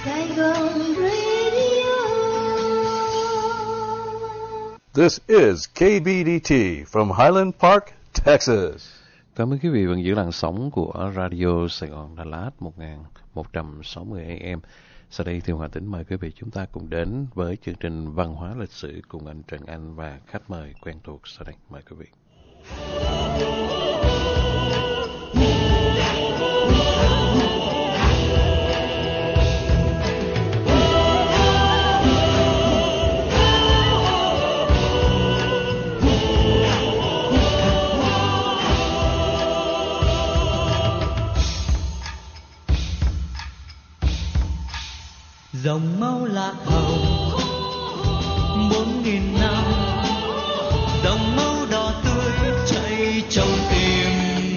Saigon Radio. This is KBDT from Highland Park, Texas. Cảm ơn quý vị vẫn giữ làn sóng của Radio Sài Gòn Đà Lạt 1160 AM. Sau đây thì Hòa Tính mời quý vị chúng ta cùng đến với chương trình Văn hóa lịch sử cùng anh Trần Anh và khách mời quen thuộc sau đây. Mời quý vị. Dòng máu lạc hồng 4.000 năm, dòng máu đỏ tươi chảy trong tim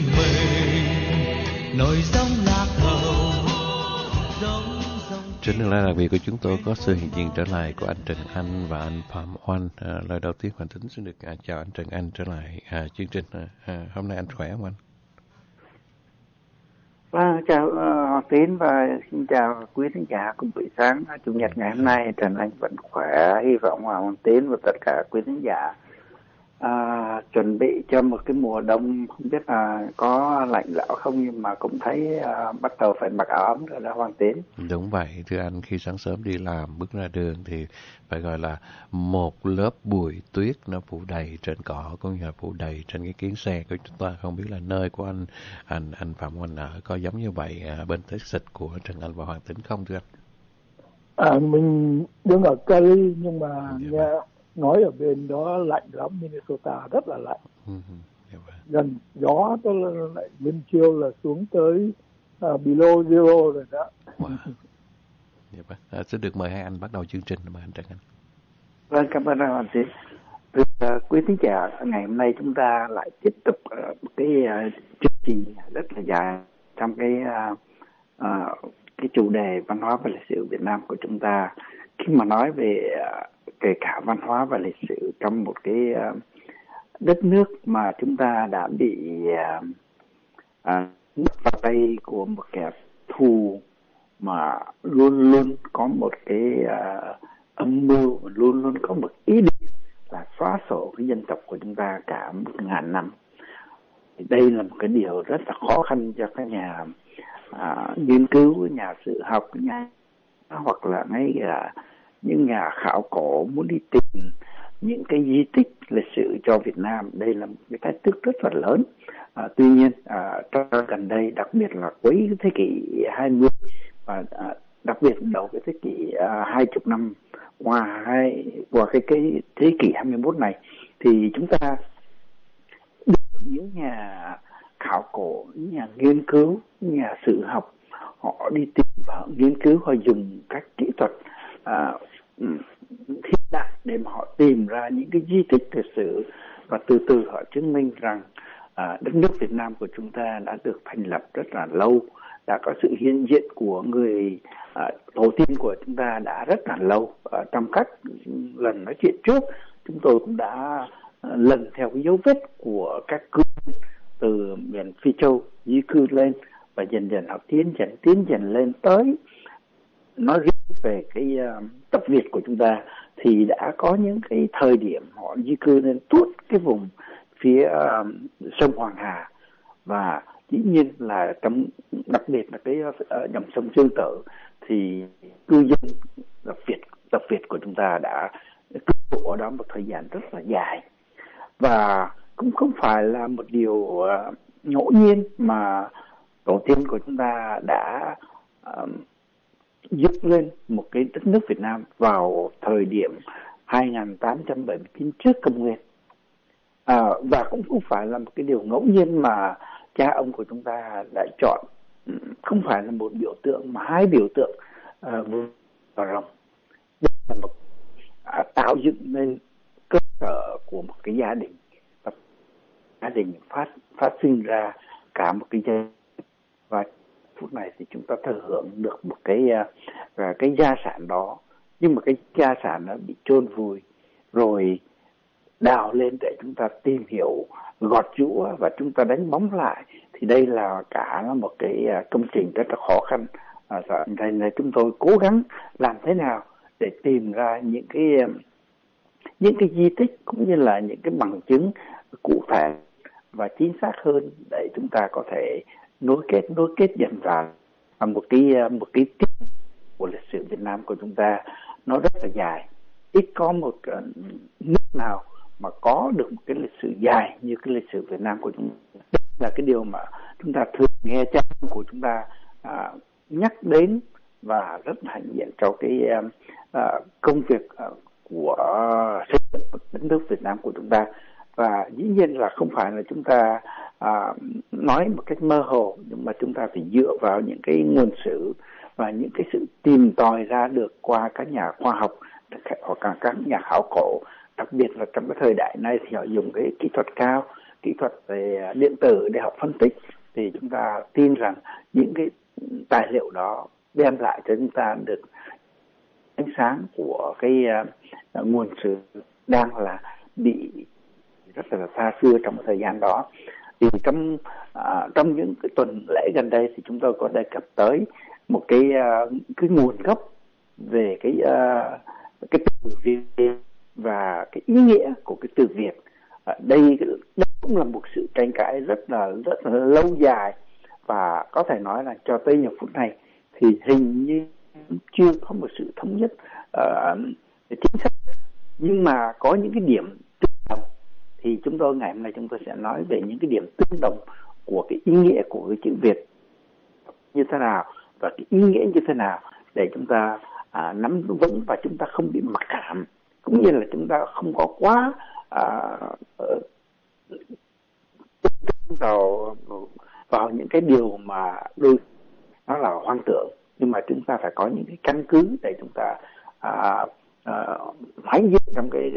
mình, nổi giống lạc hồng giống. Trên đường lai đặc biệt của chúng tôi có sự hiện diện trở lại của anh Trần Anh và anh Phạm Oanh. Lời đầu tiên Hoàng Tính xin được chào anh Trần Anh trở lại chương trình. Hôm nay anh khỏe không anh? Vâng, chào Hoàng Tín và xin chào quý khán giả cùng buổi sáng Chủ nhật ngày hôm nay. Trần Anh vẫn khỏe, hy vọng Hoàng Tín và tất cả quý khán giả chuẩn bị cho một cái mùa đông, không biết là có lạnh lẽo không, nhưng mà cũng thấy bắt đầu phải mặc áo ấm rồi đó Hoàng Tín. Đúng vậy, thưa anh, khi sáng sớm đi làm bước ra đường thì phải gọi là một lớp bụi tuyết nó phủ đầy trên cỏ cũng như là phủ đầy trên cái kiếng xe của chúng ta. Không biết là nơi của anh Phạm Oanh ở có giống như vậy bên Texas của Trần Anh và Hoàng Tính không thưa anh? Mình đứng ở Cali nhưng mà nghe nói ở bên đó lạnh lắm, Minnesota rất là lạnh. Gần gió tới lại bên chiều là xuống tới below zero rồi đó. Xin được mời hai anh bắt đầu chương trình. Mời anh Trần Anh. Vâng, cảm ơn anh Tiến. Quý khán giả, ngày hôm nay chúng ta lại tiếp tục một cái chương trình rất là dài trong cái chủ đề văn hóa và lịch sử Việt Nam của chúng ta. Khi mà nói về kể cả văn hóa và lịch sử trong một cái đất nước mà chúng ta đã bị mất vào tay của một kẻ thù mà luôn luôn có một cái âm mưu, luôn luôn có một ý định là xóa sổ cái dân tộc của chúng ta cả 1.000 năm. Đây là một cái điều rất là khó khăn cho các nhà nghiên cứu, nhà sử học, hoặc là ngay cả những nhà khảo cổ muốn đi tìm những cái di tích lịch sử cho Việt Nam. Đây là một cái thách thức rất là lớn. Tuy nhiên trong gần đây, đặc biệt là cuối thế kỷ 20 và đặc biệt đầu cái thế kỷ 20 năm qua cái thế kỷ 21 này, thì chúng ta được những nhà khảo cổ, những nhà nghiên cứu, những nhà sử học họ đi tìm và nghiên cứu, họ dùng các kỹ thuật hiện đại để mà họ tìm ra những cái di tích lịch sử, và từ từ họ chứng minh rằng đất nước Việt Nam của chúng ta đã được thành lập rất là lâu, đã có sự hiện diện của người tổ tiên của chúng ta đã rất là lâu. Trong các lần nói chuyện trước, chúng tôi cũng đã lần theo cái dấu vết của các cư dân từ miền Phi Châu di cư lên, và dần dần họ tiến dần lên tới nói riêng về cái tập Việt của chúng ta, thì đã có những cái thời điểm họ di cư lên tuốt cái vùng phía sông Hoàng Hà, và dĩ nhiên là trong đặc biệt là cái dòng sông Dương Tử thì cư dân tập Việt của chúng ta đã cư ngụ ở đó một thời gian rất là dài, và cũng không phải là một điều ngẫu nhiên mà tổ tiên của chúng ta đã dựng lên một cái đất nước Việt Nam vào thời điểm 2879 trước công nguyên. Và cũng không phải là một cái điều ngẫu nhiên mà cha ông của chúng ta đã chọn không phải là một biểu tượng mà hai biểu tượng và rồng. Đây là một tạo dựng nên cơ sở của một cái gia đình, và gia đình phát sinh ra cả một cái gia đình. Và phút này thì chúng ta thừa hưởng được một cái gia sản đó, nhưng mà cái gia sản nó bị chôn vùi rồi đào lên để chúng ta tìm hiểu, gọt giũa và chúng ta đánh bóng lại. Thì đây là cả một cái công trình rất là khó khăn Này chúng tôi cố gắng làm thế nào để tìm ra những cái di tích cũng như là những cái bằng chứng cụ thể và chính xác hơn để chúng ta có thể nối kết dần vào một cái tiếp của lịch sử Việt Nam của chúng ta. Nó rất là dài, ít có một nước nào mà có được một cái lịch sử dài như cái lịch sử Việt Nam của chúng ta. Đây là cái điều mà chúng ta thường nghe cha của chúng ta nhắc đến và rất hãnh diện trong cái công việc của xây dựng đất nước Việt Nam của chúng ta. Và dĩ nhiên là không phải là chúng ta nói một cách mơ hồ, nhưng mà chúng ta phải dựa vào những cái nguồn sử và những cái sự tìm tòi ra được qua các nhà khoa học hoặc các nhà khảo cổ. Đặc biệt là trong cái thời đại này thì họ dùng cái kỹ thuật cao, kỹ thuật về điện tử để họ phân tích, thì chúng ta tin rằng những cái tài liệu đó đem lại cho chúng ta được ánh sáng của cái nguồn sử đang là bị rất là xa xưa trong thời gian đó. Thì trong những cái tuần lễ gần đây thì chúng tôi có đề cập tới một cái nguồn gốc về cái từ Việt và cái ý nghĩa của cái từ Việt. Đây cũng là một sự tranh cãi rất là lâu dài, và có thể nói là cho tới giờ phút này thì hình như chưa có một sự thống nhất chính xác. Nhưng mà có những cái điểm tương đồng, thì chúng tôi ngày hôm nay chúng tôi sẽ nói về những cái điểm tương đồng của cái ý nghĩa của cái chữ Việt như thế nào và cái ý nghĩa như thế nào, để chúng ta nắm vững và chúng ta không bị mặc cảm, cũng như là chúng ta không có quá vào những cái điều mà đôi nó là hoang tưởng, nhưng mà chúng ta phải có những cái căn cứ để chúng ta hãnh diện trong cái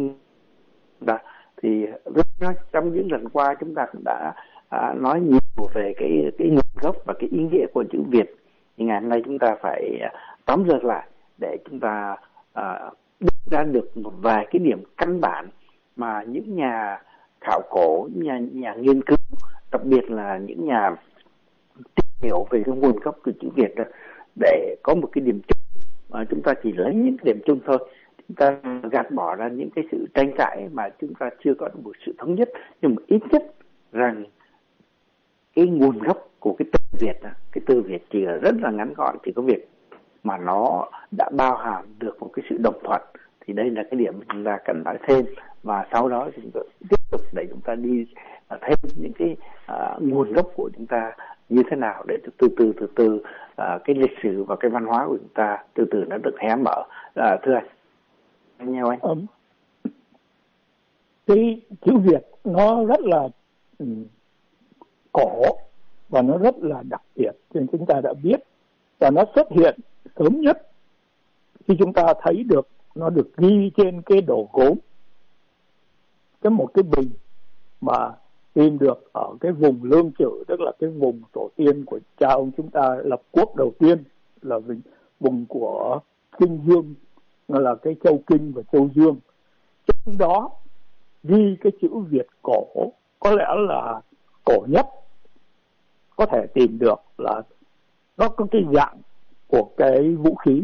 thì trong những lần qua chúng ta cũng đã nói nhiều về cái nguồn gốc và cái ý nghĩa của chữ Việt. Thì ngày hôm nay chúng ta phải tóm lược lại để chúng ta đưa ra được một vài cái điểm căn bản mà những nhà khảo cổ, nhà nghiên cứu, đặc biệt là những nhà tìm hiểu về cái nguồn gốc của chữ Việt đó, để có một cái điểm chung. Mà chúng ta chỉ lấy những cái điểm chung thôi, chúng ta gạt bỏ ra những cái sự tranh cãi mà chúng ta chưa có được một sự thống nhất. Nhưng mà ít nhất rằng cái nguồn gốc của cái từ Việt đó, cái từ Việt chỉ là rất là ngắn gọn, chỉ có Việt mà nó đã bao hàm được một cái sự đồng thuận. Thì đây là cái điểm mà chúng ta cần nói thêm, và sau đó thì chúng ta tiếp tục để chúng ta đi thêm những cái nguồn gốc của chúng ta như thế nào, để từ từ cái lịch sử và cái văn hóa của chúng ta từ từ nó được hé mở. Thưa anh nhau anh. Cái chữ Việt nó rất là cổ và nó rất là đặc biệt, nên chúng ta đã biết, và nó xuất hiện sớm nhất khi chúng ta thấy được nó được ghi trên cái đồ gốm, một cái bình mà tìm được ở cái vùng Lương Chữ, tức là cái vùng tổ tiên của cha ông chúng ta lập quốc đầu tiên, là vùng của Kinh Dương, là cái châu Kinh và châu Dương. Trong đó ghi cái chữ Việt cổ, có lẽ là cổ nhất có thể tìm được, là nó có cái dạng của cái vũ khí.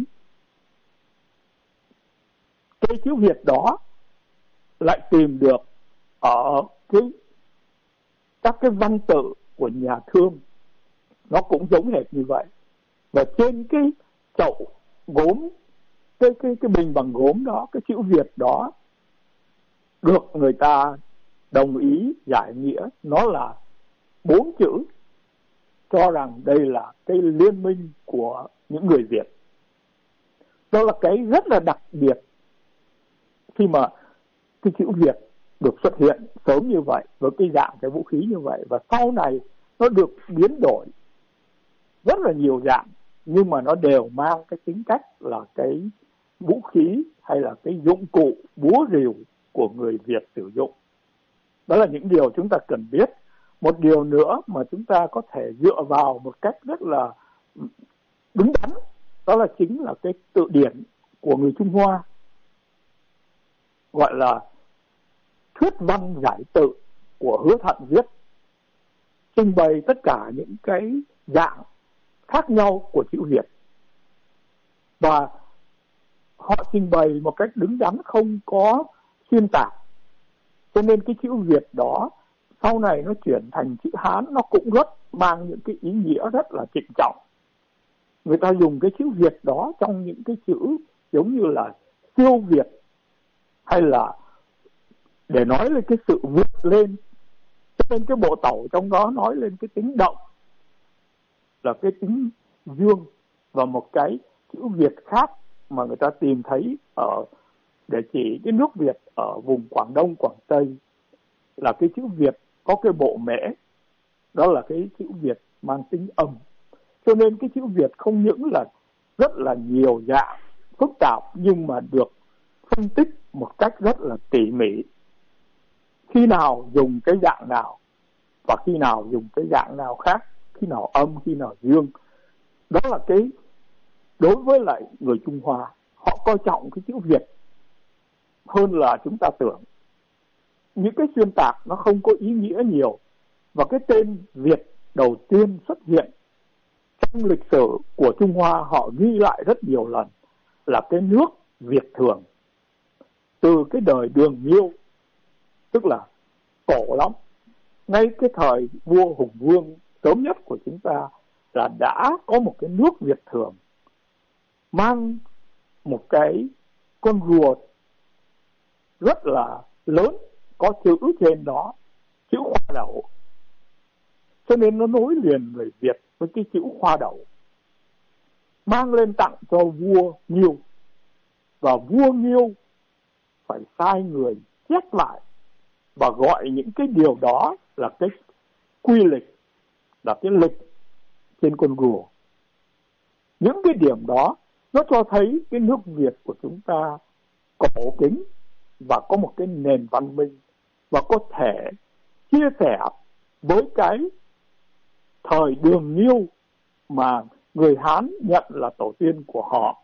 Cái chữ Việt đó lại tìm được ở các cái văn tự của nhà Thương, nó cũng giống hệt như vậy. Và trên cái chậu gốm, cái bình bằng gốm đó, cái chữ Việt đó được người ta đồng ý giải nghĩa nó là 4 chữ, cho rằng đây là cái liên minh của những người Việt. Đó là cái rất là đặc biệt khi mà cái chữ Việt được xuất hiện sớm như vậy, với cái dạng cái vũ khí như vậy, và sau này nó được biến đổi rất là nhiều dạng, nhưng mà nó đều mang cái tính cách là cái vũ khí hay là cái dụng cụ búa rìu của người Việt sử dụng. Đó là những điều chúng ta cần biết. Một điều nữa mà chúng ta có thể dựa vào một cách rất là đúng đắn, đó là chính là cái tự điển của người Trung Hoa, gọi là Thuyết Văn Giải Tự của Hứa Thận viết, trình bày tất cả những cái dạng khác nhau của chữ Việt, và họ trình bày một cách đứng đắn, không có xuyên tạc. Cho nên cái chữ Việt đó sau này nó chuyển thành chữ Hán, nó cũng rất mang những cái ý nghĩa rất là trịnh trọng. Người ta dùng cái chữ Việt đó trong những cái chữ giống như là siêu Việt, hay là để nói lên cái sự vượt lên. Cho nên cái bộ tẩu trong đó nói lên cái tính động là cái tính dương, và một cái chữ Việt khác mà người ta tìm thấy ở để chỉ cái nước Việt ở vùng Quảng Đông, Quảng Tây là cái chữ Việt có cái bộ mễ, đó là cái chữ Việt mang tính âm. Cho nên cái chữ Việt không những là rất là nhiều dạng phức tạp, nhưng mà được phân tích một cách rất là tỉ mỉ. Khi nào dùng cái dạng nào và khi nào dùng cái dạng nào khác, khi nào âm, khi nào dương. Đó là cái đối với lại người Trung Hoa, họ coi trọng cái chữ Việt hơn là chúng ta tưởng. Những cái xuyên tạc nó không có ý nghĩa nhiều, và cái tên Việt đầu tiên xuất hiện trong lịch sử của Trung Hoa họ ghi lại rất nhiều lần là cái nước Việt Thường. Từ cái đời Đường Nhiêu, tức là cổ lắm, ngay cái thời vua Hùng Vương sớm nhất của chúng ta là đã có một cái nước Việt Thường mang một cái con rùa rất là lớn, có chữ trên đó, chữ Khoa Đậu. Cho nên nó nối liền người Việt với cái chữ Khoa Đậu, mang lên tặng cho vua Nhiêu. Và vua Nhiêu phải sai người chép lại và gọi những cái điều đó là cái quy lịch, là cái lịch trên con rùa. Những cái điểm đó nó cho thấy cái nước Việt của chúng ta cổ kính và có một cái nền văn minh, và có thể chia sẻ với cái thời Đường Nhiêu mà người Hán nhận là tổ tiên của họ.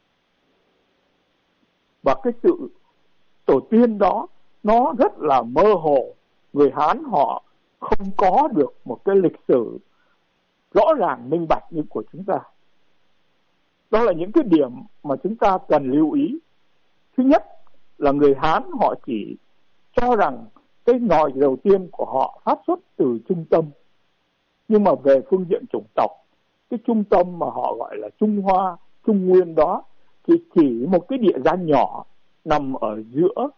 Và cái sự tổ tiên đó nó rất là mơ hồ. Người Hán họ không có được một cái lịch sử rõ ràng minh bạch như của chúng ta. Đó là những cái điểm mà chúng ta cần lưu ý. Thứ nhất là người Hán họ chỉ cho rằng cái nòi đầu tiên của họ phát xuất từ trung tâm. Nhưng mà về phương diện chủng tộc, cái trung tâm mà họ gọi là Trung Hoa, Trung Nguyên đó chỉ một cái địa danh nhỏ nằm ở giữa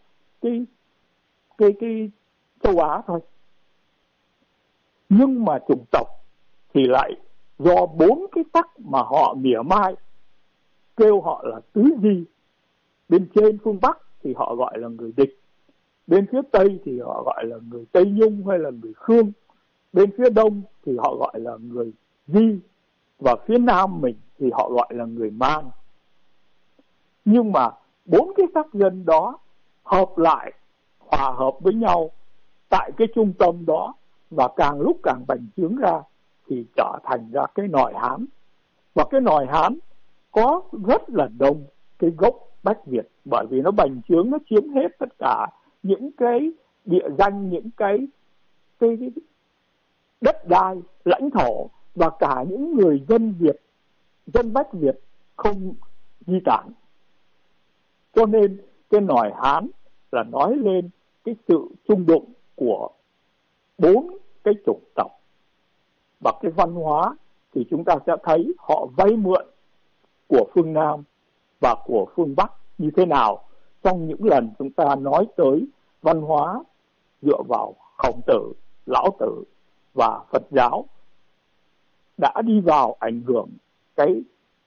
cái châu Á thôi. Nhưng mà chủng tộc thì lại do 4 cái sắc mà họ mỉa mai, kêu họ là tứ di. Bên trên phương Bắc thì họ gọi là người Địch, bên phía Tây thì họ gọi là người Tây Nhung hay là người Khương, bên phía Đông thì họ gọi là người Di, và phía Nam mình thì họ gọi là người Man. Nhưng mà 4 cái sắc dân đó hợp lại, hòa hợp với nhau tại cái trung tâm đó, và càng lúc càng bành trướng ra thì trở thành ra cái nòi Hán. Và cái nòi Hán có rất là đông cái gốc Bách Việt, bởi vì nó bành trướng, nó chiếm hết tất cả những cái địa danh, những cái đất đai, lãnh thổ, và cả những người dân Việt, dân Bách Việt không di tản. Cho nên cái nòi Hán là nói lên cái sự chung đụng của 4 cái chủng tộc. Và cái văn hóa thì chúng ta sẽ thấy họ vay mượn của phương Nam và của phương Bắc như thế nào trong những lần chúng ta nói tới văn hóa dựa vào Khổng Tử, Lão Tử và Phật giáo đã đi vào ảnh hưởng cái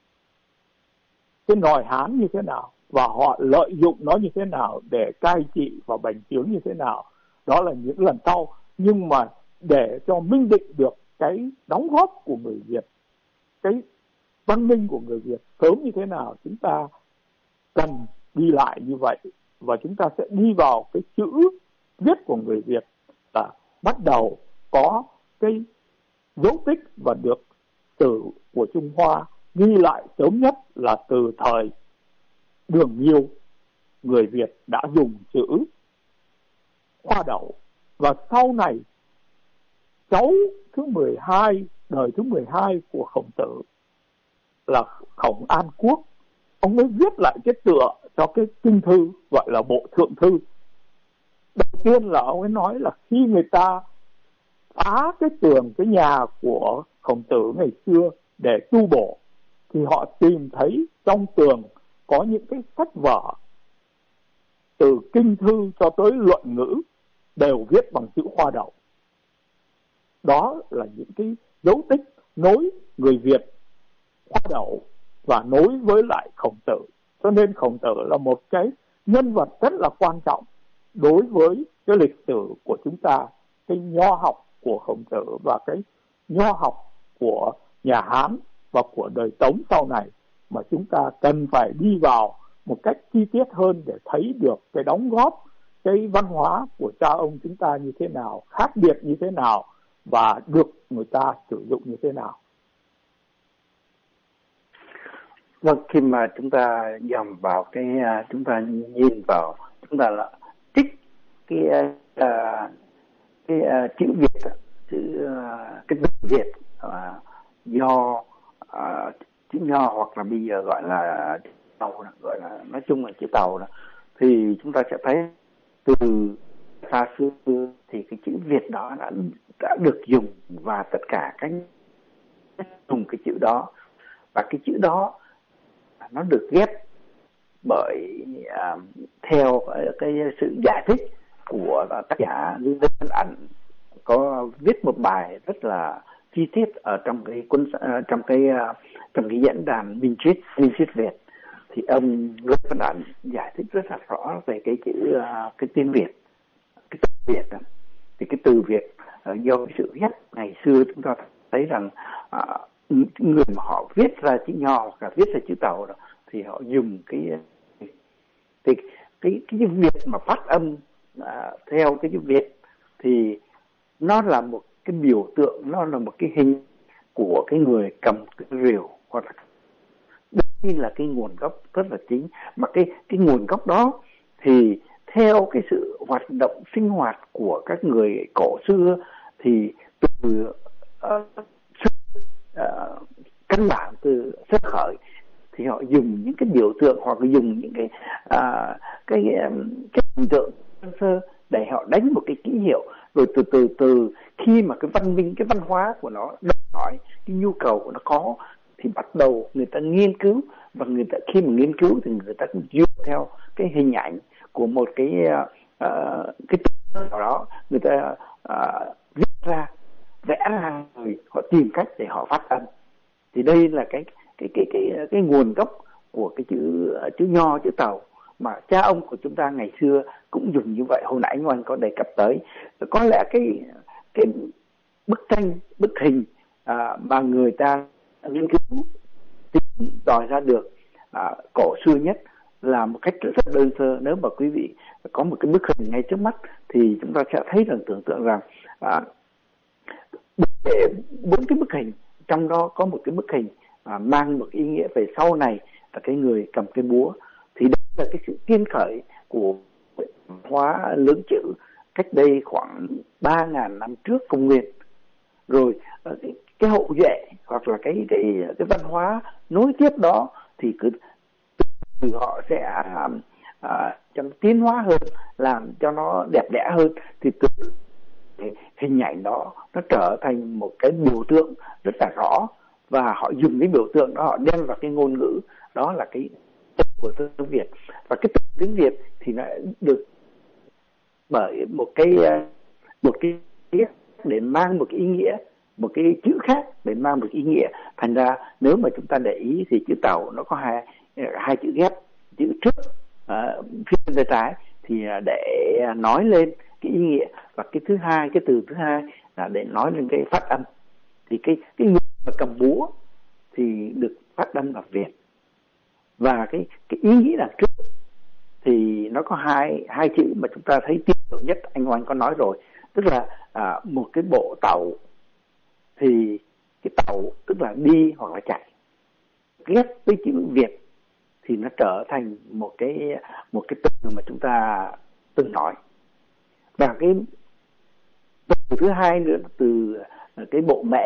nòi Hán như thế nào, và họ lợi dụng nó như thế nào để cai trị và bành trướng như thế nào. Đó là những lần sau. Nhưng mà để cho minh định được cái đóng góp của người Việt, cái văn minh của người Việt sớm như thế nào, chúng ta cần đi lại như vậy. Và chúng ta sẽ đi vào cái chữ viết của người Việt là bắt đầu có cái dấu tích, và được sử của Trung Hoa ghi lại sớm nhất là từ thời Đường Nhiêu. Người Việt đã dùng chữ Khoa Đậu, và sau này cháu thứ 12 đời thứ 12 của Khổng Tử là Khổng An Quốc, ông mới viết lại cái tựa cho cái kinh thư gọi là Bộ Thượng Thư. Đầu tiên là ông ấy nói là khi người ta phá cái tường cái nhà của Khổng Tử ngày xưa để tu bổ thì họ tìm thấy trong tường có những cái sách vở từ kinh thư cho tới luận ngữ đều viết bằng chữ Hoa Đậu. Đó là những cái dấu tích nối người Việt Hoa Đậu và nối với lại Khổng Tử. Cho nên Khổng Tử là một cái nhân vật rất là quan trọng đối với cái lịch sử của chúng ta, cái nho học của Khổng Tử và cái nho học của nhà Hán và của đời Tống sau này, mà chúng ta cần phải đi vào một cách chi tiết hơn để thấy được cái đóng góp, cái văn hóa của cha ông chúng ta như thế nào, khác biệt như thế nào và được người ta sử dụng như thế nào. Vâng, khi mà chúng ta dòm vào cái, chúng ta nhìn vào, chúng ta là trích cái chữ Việt, cái từ Việt do chữ Nho hoặc là bây giờ gọi là chữ Tàu, gọi là nói chung là chữ Tàu đó, thì chúng ta sẽ thấy từ xa xưa thì cái chữ Việt đó đã được dùng, và tất cả các dùng cái chữ đó, và cái chữ đó nó được ghép bởi theo cái sự giải thích của tác giả Lê Văn Ảnh, có viết một bài rất là chi tiết ở trong cái trong cái diễn đàn Minh Triết Việt. Thì ông Lê Văn Ảnh giải thích rất là rõ về cái chữ cái tiếng Việt, cái từ Việt đó. Thì cái từ Việt do cái sự ghép ngày xưa chúng ta thấy rằng người mà họ viết ra chữ Nho hoặc là viết ra chữ Tàu đó, thì họ dùng cái chữ Việt mà phát âm theo cái chữ Việt thì nó là một cái biểu tượng, nó là một cái hình của cái người cầm cái rìu, hoặc là đây là cái nguồn gốc rất là chính. Mà cái nguồn gốc đó thì theo cái sự hoạt động sinh hoạt của các người cổ xưa thì từ căn bản, từ sơ khởi thì họ dùng những cái biểu tượng hoặc dùng những cái hình tượng sơ để họ đánh một cái ký hiệu, rồi từ khi mà cái văn minh, cái văn hóa của nó đòi hỏi, cái nhu cầu của nó có, thì bắt đầu người ta nghiên cứu, và người ta khi mà nghiên cứu thì người ta cũng dựa theo cái hình ảnh của một cái nào đó, người ta viết ra, vẽ ra, rồi họ tìm cách để họ phát âm. Thì đây là cái nguồn gốc của cái chữ Nho, chữ Tàu mà cha ông của chúng ta ngày xưa cũng dùng như vậy. Hồi nãy anh Oanh có đề cập tới, có lẽ cái bức tranh, bức hình mà người ta nghiên cứu tìm đòi ra được cổ xưa nhất là một cách rất đơn sơ. Nếu mà quý vị có một cái bức hình ngay trước mắt thì chúng ta sẽ thấy rằng, tưởng tượng rằng bốn cái bức hình, trong đó có một cái bức hình mang một ý nghĩa về sau này là cái người cầm cái búa. Thì đây là cái sự tiên khởi của hóa lưỡng chữ cách đây khoảng 3.000 năm trước công nguyên. Rồi cái hậu duệ hoặc là cái văn hóa nối tiếp đó thì cứ từ họ sẽ trong tiến hóa hơn, làm cho nó đẹp đẽ hơn, thì từ hình ảnh đó nó trở thành một cái biểu tượng rất là rõ, và họ dùng cái biểu tượng đó họ đem vào cái ngôn ngữ, đó là cái của tiếng Việt. Và cái tiếng Việt thì nó được bởi một cái để mang một cái ý nghĩa, một cái chữ khác để mang một ý nghĩa. Thành ra nếu mà chúng ta để ý thì chữ Tàu nó có hai chữ ghép, chữ trước phía bên trái thì để nói lên cái ý nghĩa, và cái thứ hai, cái từ thứ hai là để nói lên cái phát âm. Thì cái người mà cầm búa thì được phát âm là Việt, và cái ý nghĩa đằng trước thì nó có hai chữ mà chúng ta thấy tiêu biểu nhất, anh Oanh có nói rồi, tức là một cái bộ tàu, thì cái tàu tức là đi hoặc là chạy, ghép với chữ Việt thì nó trở thành một cái từ mà chúng ta từng nói. Và cái từ thứ hai nữa là từ cái bộ mễ,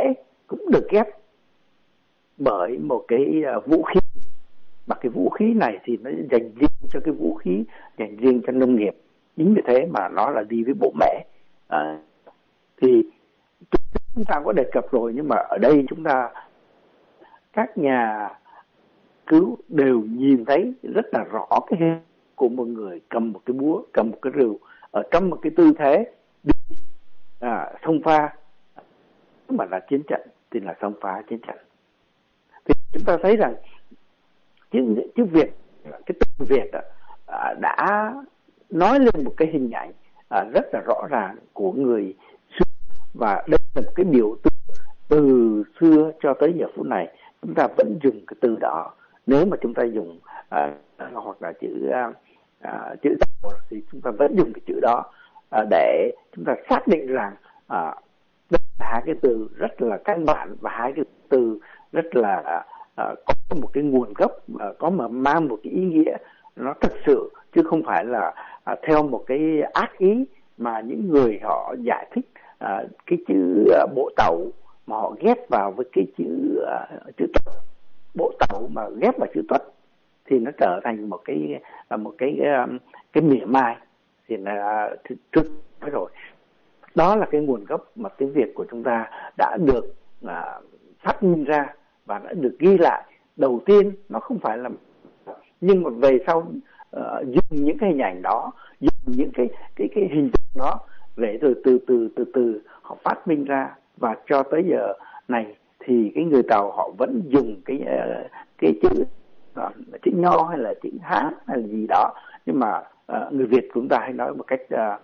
cũng được ghép bởi một cái vũ khí, mà cái vũ khí này thì nó dành riêng cho cái vũ khí, dành riêng cho nông nghiệp. Chính vì thế mà nó là đi với bộ mẹ. Thì chúng ta có đề cập rồi, nhưng mà ở đây chúng ta, các nhà cứu đều nhìn thấy rất là rõ cái hình của một người cầm một cái búa, cầm một cái rìu ở trong một cái tư thế xông pha. Mà là chiến trận thì là xông pha chiến trận. Thì chúng ta thấy rằng chữ Việt, cái từ Việt đã nói lên một cái hình ảnh rất là rõ ràng của người xưa, và đây là một cái biểu tượng từ xưa cho tới giờ phút này chúng ta vẫn dùng cái từ đó. Nếu mà chúng ta dùng hoặc là chữ Tàu thì chúng ta vẫn dùng cái chữ đó để chúng ta xác định rằng đây là hai cái từ rất là căn bản, và hai cái từ rất là có một cái nguồn gốc, có mà mang một cái ý nghĩa nó thực sự, chứ không phải là theo một cái ác ý mà những người họ giải thích cái chữ bộ tàu mà họ ghép vào với cái chữ tuất. Bộ tàu mà ghép vào chữ tuất thì nó trở thành một cái mỉa mai. Thì là trước rồi, đó là cái nguồn gốc mà tiếng Việt của chúng ta đã được phát minh ra và đã được ghi lại. Đầu tiên nó không phải là, nhưng mà về sau dùng những cái hình ảnh đó, dùng những cái hình tượng đó để rồi từ họ phát minh ra, và cho tới giờ này thì cái người Tàu họ vẫn dùng cái chữ Nho hay là chữ Hán hay là gì đó, nhưng mà người Việt của chúng ta hay nói một cách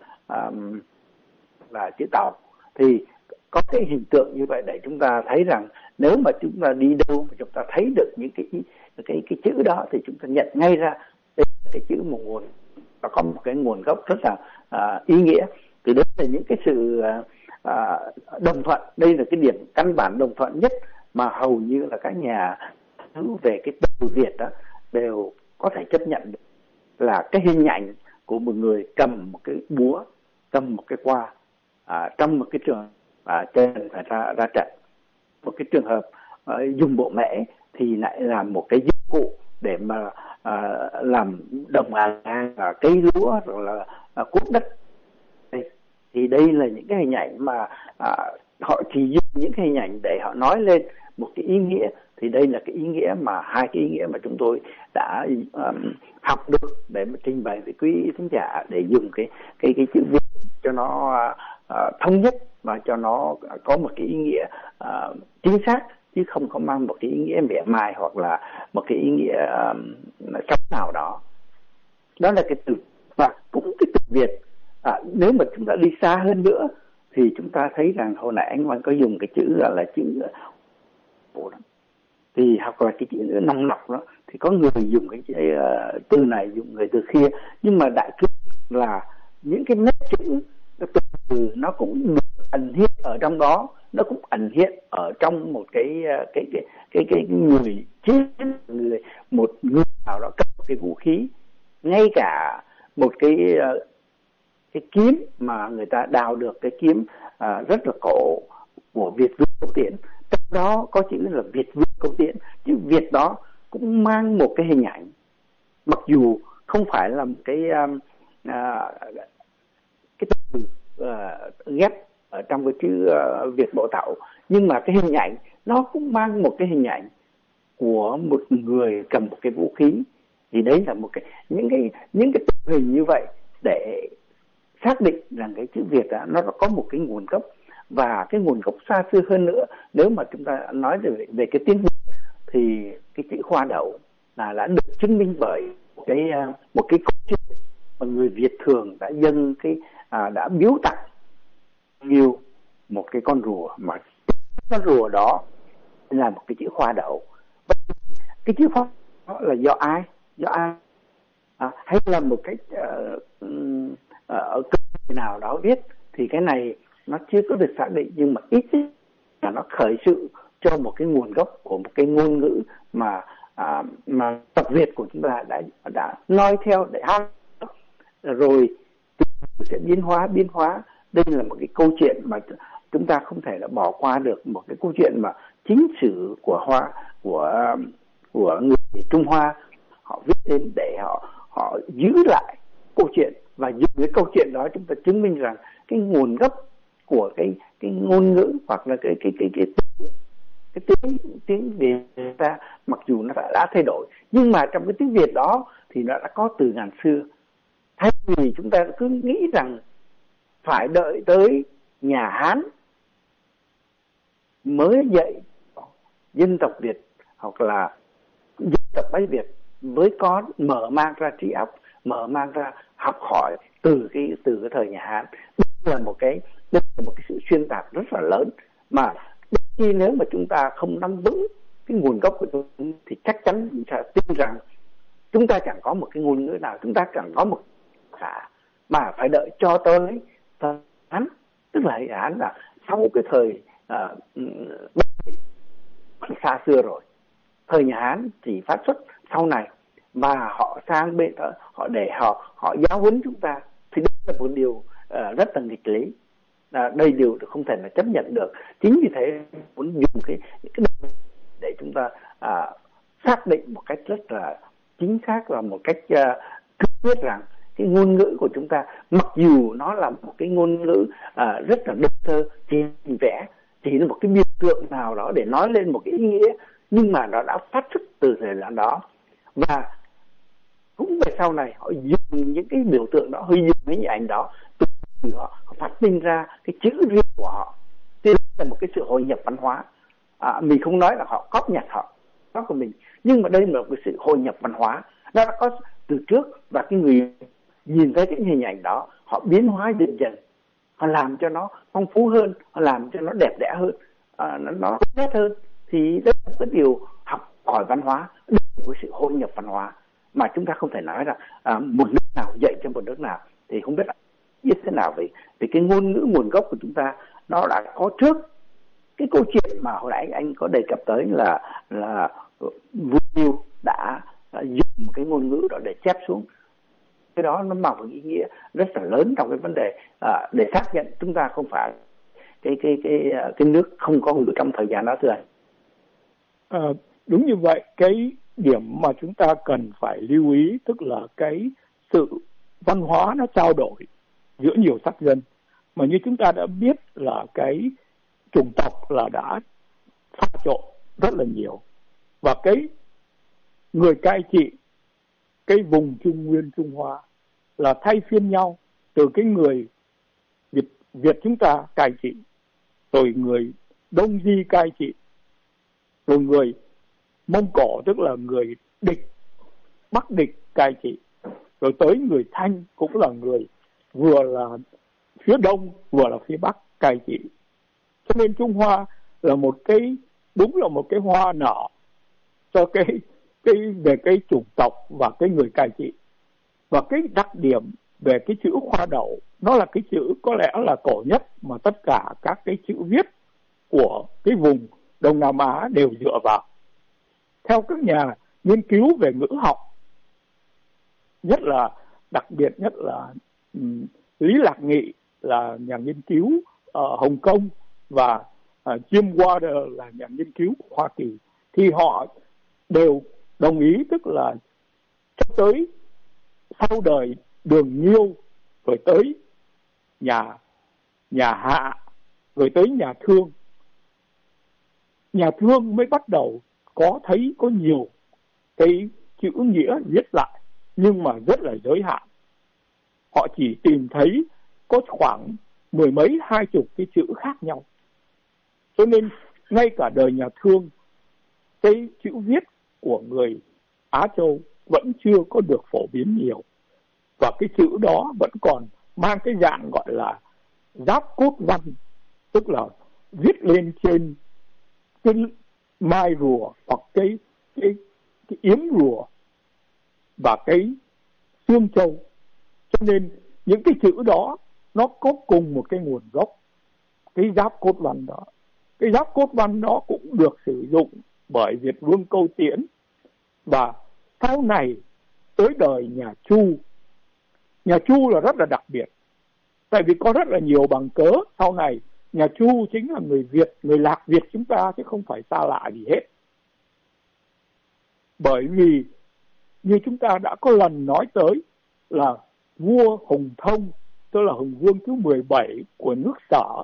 là chữ Tàu. Thì có cái hình tượng như vậy để chúng ta thấy rằng nếu mà chúng ta đi đâu mà chúng ta thấy được những cái chữ đó thì chúng ta nhận ngay ra đây là cái chữ một nguồn, và có một cái nguồn gốc rất là ý nghĩa. Thì đấy là những cái sự đồng thuận. Đây là cái điểm căn bản đồng thuận nhất mà hầu như là các nhà cứu về cái từ Việt đó đều có thể chấp nhận được, là cái hình ảnh của một người cầm một cái búa, cầm một cái quà trong một cái trường trên phải ra trận. Một cái trường hợp dùng bộ mẽ thì lại là một cái dụng cụ để mà làm đồng cây lúa rồi là cuốc đất. Thì đây là những cái hình ảnh mà họ chỉ dùng những cái hình ảnh để họ nói lên một cái ý nghĩa. Thì đây là cái ý nghĩa mà hai cái ý nghĩa mà chúng tôi đã học được để mà trình bày với quý thính giả, để dùng cái chữ Việt cho nó thống nhất và cho nó có một cái ý nghĩa chính xác, chứ không có mang một cái ý nghĩa mỉa mai hoặc là một cái ý nghĩa sống nào đó. Đó là cái từ, và cũng cái từ Việt. Nếu mà chúng ta đi xa hơn nữa thì chúng ta thấy rằng hồi nãy anh Văn có dùng cái chữ là chữ thì hoặc là cái chữ nòng nọc đó, thì có người dùng cái từ này, dùng người từ kia, nhưng mà đại khái là những cái nét chữ từ nó cũng được ẩn hiện ở trong đó, nó cũng ẩn hiện ở trong một cái người chết, một người nào đó cầm một cái vũ khí, ngay cả một cái kiếm mà người ta đào được, cái kiếm rất là cổ của Việt Vương Câu Tiễn, trong đó có chữ là Việt Vương Câu Tiễn. Chữ Việt đó cũng mang một cái hình ảnh, mặc dù không phải là một cái từ ghép ở trong cái chữ Việt Bộ Tàu, nhưng mà cái hình ảnh nó cũng mang một cái hình ảnh của một người cầm một cái vũ khí. Thì đấy là một những cái tượng hình như vậy để xác định rằng cái chữ Việt đó, nó có một cái nguồn gốc, và cái nguồn gốc xa xưa hơn nữa. Nếu mà chúng ta nói về cái tiếng Việt thì cái chữ Hoa Đậu là đã được chứng minh bởi một cái câu chuyện mà người Việt thường đã dâng đã biếu tặng nhiều một cái con rùa, mà con rùa đó là một cái chữ Hoa Đậu. Cái chữ Hoa đó là do ai? Hay là một cách ở cơ nào đó viết, thì cái này nó chưa có được xác định, nhưng mà ít là nó khởi sự cho một cái nguồn gốc của một cái ngôn ngữ mà tộc Việt của chúng ta đã nói theo để hát, rồi sẽ biến hóa. Đây là một cái câu chuyện mà chúng ta không thể là bỏ qua được một cái câu chuyện mà chính sử của người Trung Hoa họ viết đến để họ giữ lại câu chuyện, và dùng cái câu chuyện đó chúng ta chứng minh rằng cái nguồn gốc của cái ngôn ngữ hoặc là cái tiếng Việt người ta mặc dù nó đã thay đổi, nhưng mà trong cái tiếng Việt đó thì nó đã có từ ngàn xưa. Thay vì chúng ta cứ nghĩ rằng phải đợi tới nhà Hán mới dạy dân tộc Việt hoặc là dân tộc Bắc Việt mới có mở mang ra trí óc, mở mang ra học hỏi từ cái thời nhà Hán. Đây là một cái sự xuyên tạc rất là lớn, mà khi nếu mà chúng ta không nắm vững cái nguồn gốc của chúng thì chắc chắn chúng ta tin rằng chúng ta chẳng có một cái ngôn ngữ nào, chúng ta chẳng có một cả, mà phải đợi cho tới thời Hán, tức là Hán là sau cái thời xa xưa rồi. Thời nhà Hán chỉ phát xuất sau này, và họ sang bên đó họ để họ giáo huấn chúng ta, thì đây là một điều rất là nghịch lý. Đây điều không thể là chấp nhận được. Chính vì thế muốn dùng cái để chúng ta xác định một cách rất là chính xác và một cách cương quyết rằng cái ngôn ngữ của chúng ta, mặc dù nó là một cái ngôn ngữ rất là đơn sơ, chỉ vẽ, chỉ là một cái biểu tượng nào đó để nói lên một cái ý nghĩa, nhưng mà nó đã phát xuất từ thời gian đó, và cũng về sau này họ dùng những cái biểu tượng đó, họ dùng những hình ảnh đó, từ họ phát minh ra cái chữ riêng của họ. Thế là một cái sự hội nhập văn hóa. Mình không nói là họ cóp nhặt họ của mình, nhưng mà đây là một cái sự hội nhập văn hóa, nó đã có từ trước, và cái người nhìn thấy cái hình ảnh đó họ biến hóa dần dần, họ làm cho nó phong phú hơn, họ làm cho nó đẹp đẽ hơn, nó nét hơn. Thì đây là cái điều học hỏi văn hóa, đây là một sự hội nhập văn hóa mà chúng ta không thể nói rằng một nước nào dạy cho một nước nào. Thì không biết thế nào về cái ngôn ngữ nguồn gốc của chúng ta, nó đã có trước cái câu chuyện mà hồi nãy anh có đề cập tới là Vua Liêu đã dùng cái ngôn ngữ đó để chép xuống. Cái đó nó mang một ý nghĩa rất là lớn trong cái vấn đề để xác nhận chúng ta không phải cái nước không có ngữ trong thời gian đó, thưa anh. Đúng như vậy. Cái điểm mà chúng ta cần phải lưu ý tức là cái sự văn hóa nó trao đổi giữa nhiều sắc dân, mà như chúng ta đã biết là cái chủng tộc là đã pha trộn rất là nhiều, và cái người cai trị cái vùng Trung Nguyên Trung Hoa là thay phiên nhau, từ cái người Việt chúng ta cai trị, rồi người Đông Di cai trị, rồi người Mông Cổ tức là người địch Bắc địch cai trị, rồi tới người Thanh cũng là người vừa là phía Đông vừa là phía Bắc cai trị. Cho nên Trung Hoa là một cái, đúng là một cái hoa nở cho cái về cái chủng tộc và cái người cai trị. Và cái đặc điểm về cái chữ Khoa Đậu, nó là cái chữ có lẽ là cổ nhất mà tất cả các cái chữ viết của cái vùng Đông Nam Á đều dựa vào. Theo các nhà nghiên cứu về ngữ học, nhất là đặc biệt nhất là Lý Lạc Nghị là nhà nghiên cứu ở Hồng Kông, và Jim Water là nhà nghiên cứu của Hoa Kỳ, thì họ đều đồng ý, tức là cho tới sau đời Đường Nhiêu, rồi tới nhà Hạ, rồi tới nhà Thương. Nhà Thương mới bắt đầu có nhiều cái chữ nghĩa viết lại, nhưng mà rất là giới hạn. Họ chỉ tìm thấy có khoảng 10 mấy 20 cái chữ khác nhau. Cho nên ngay cả đời nhà Thương, cái chữ viết của người Á Châu vẫn chưa có được phổ biến nhiều, và cái chữ đó vẫn còn mang cái dạng gọi là giáp cốt văn, tức là viết lên trên cái mai rùa hoặc cái yếm rùa và cái xương châu. Cho nên những cái chữ đó nó có cùng một cái nguồn gốc, cái giáp cốt văn đó. Cái giáp cốt văn đó cũng được sử dụng bởi Việt Vương Câu Tiễn, và sau này tới đời nhà Chu. Nhà Chu là rất là đặc biệt, tại vì có rất là nhiều bằng cớ sau này nhà Chu chính là người Việt, người Lạc Việt chúng ta, chứ không phải xa lạ gì hết. Bởi vì như chúng ta đã có lần nói tới là vua Hùng Thông, tức là Hùng Vương thứ 17 của nước Sở,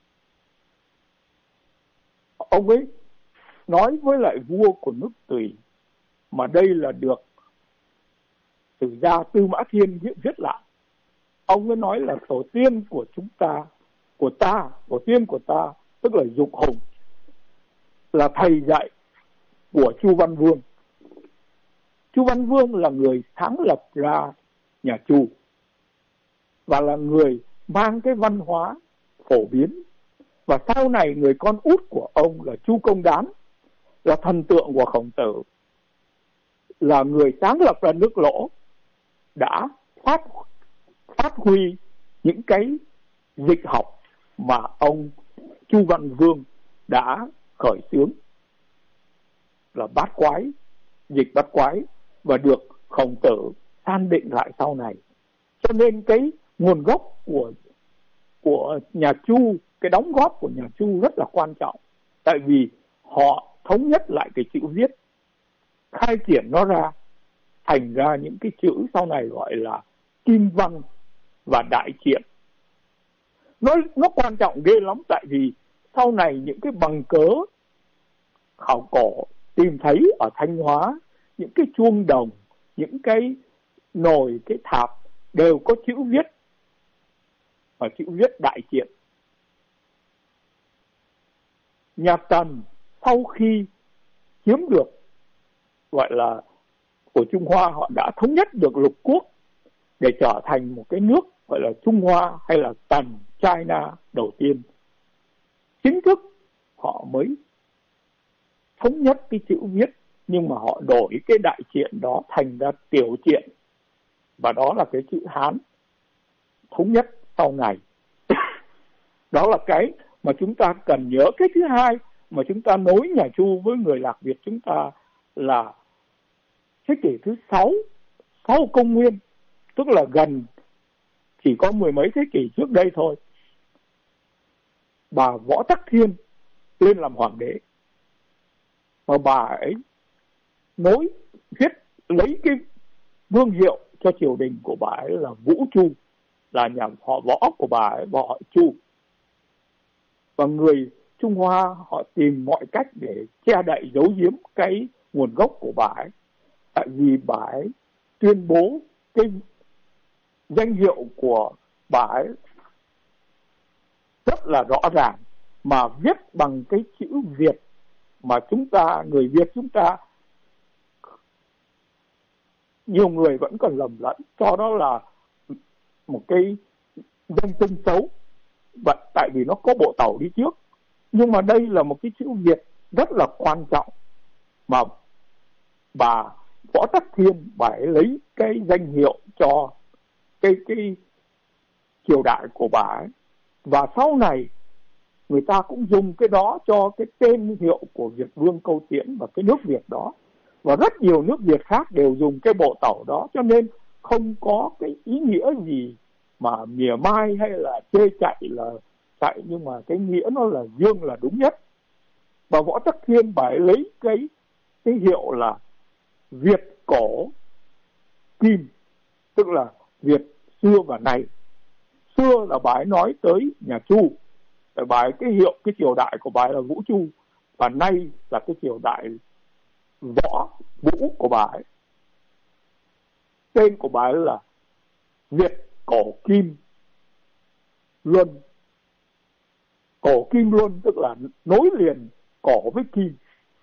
ông ấy nói với lại vua của nước Tùy, mà đây là được sử gia Tư Mã Thiên viết lại. Ông ấy nói là tổ tiên của chúng ta, tổ tiên của ta, tức là Dục Hùng, là thầy dạy của Chu Văn Vương. Chu Văn Vương là người sáng lập ra nhà Chu và là người mang cái văn hóa phổ biến. Và sau này người con út của ông là Chu Công Đán, là thần tượng của Khổng Tử, là người sáng lập ra nước Lỗ, đã phát huy những cái dịch học mà ông Chu Văn Vương đã khởi xướng, là bát quái, dịch bát quái, và được Khổng Tử san định lại sau này. Cho nên cái nguồn gốc của nhà Chu, cái đóng góp của nhà Chu rất là quan trọng, tại vì họ thống nhất lại cái chữ viết, khai triển nó ra thành ra những cái chữ sau này gọi là Kim Văn và Đại Triện. Nó quan trọng ghê lắm, tại vì sau này những cái bằng cớ khảo cổ tìm thấy ở Thanh Hóa, những cái chuông đồng, những cái nồi, cái thạp đều có chữ viết, và chữ viết Đại Triện. Nhà Tần sau khi chiếm được, gọi là của Trung Hoa, họ đã thống nhất được lục quốc để trở thành một cái nước gọi là Trung Hoa hay là Tần China đầu tiên. Chính thức họ mới thống nhất cái chữ viết, nhưng mà họ đổi cái Đại Triện đó thành ra Tiểu Triện, và đó là cái chữ Hán thống nhất sau này. Đó là cái mà chúng ta cần nhớ. Cái thứ hai mà chúng ta nối nhà Chu với người Lạc Việt chúng ta là thế kỷ thứ 6 sau công nguyên, tức là gần chỉ có mười mấy thế kỷ trước đây thôi, bà Võ Tắc Thiên lên làm hoàng đế, mà bà ấy lấy cái vương hiệu cho triều đình của bà ấy là Vũ Chu, là nhà họ Võ của bà ấy, họ Chu. Và người Trung Hoa họ tìm mọi cách để che đậy giấu giếm cái nguồn gốc của bà ấy, tại vì bà ấy tuyên bố cái danh hiệu của bà ấy rất là rõ ràng, mà viết bằng cái chữ Việt mà chúng ta, người Việt chúng ta, nhiều người vẫn còn lầm lẫn cho đó là một cái danh xưng xấu, tại vì nó có bộ tàu đi trước. Nhưng mà đây là một cái chữ Việt rất là quan trọng, mà bà Võ Tắc Thiên bà ấy lấy cái danh hiệu cho cái triều đại của bà ấy, và sau này người ta cũng dùng cái đó cho cái tên hiệu của Việt Vương Câu Tiễn và cái nước Việt đó, và rất nhiều nước Việt khác đều dùng cái bộ tàu đó, cho nên không có cái ý nghĩa gì mà mỉa mai hay là chê chạy là chạy, nhưng mà cái nghĩa nó là dương là đúng nhất. Và Võ Tắc Thiên bà ấy lấy cái hiệu là Việt cổ kim, tức là Việt xưa và nay. Xưa là bà ấy nói tới nhà Chu, bà ấy cái hiệu, cái triều đại của bà ấy là Vũ Chu, và nay là cái triều đại Võ Vũ của bà ấy. Tên của bà ấy là Việt cổ kim luân. Cổ kim luân tức là nối liền cổ với kim.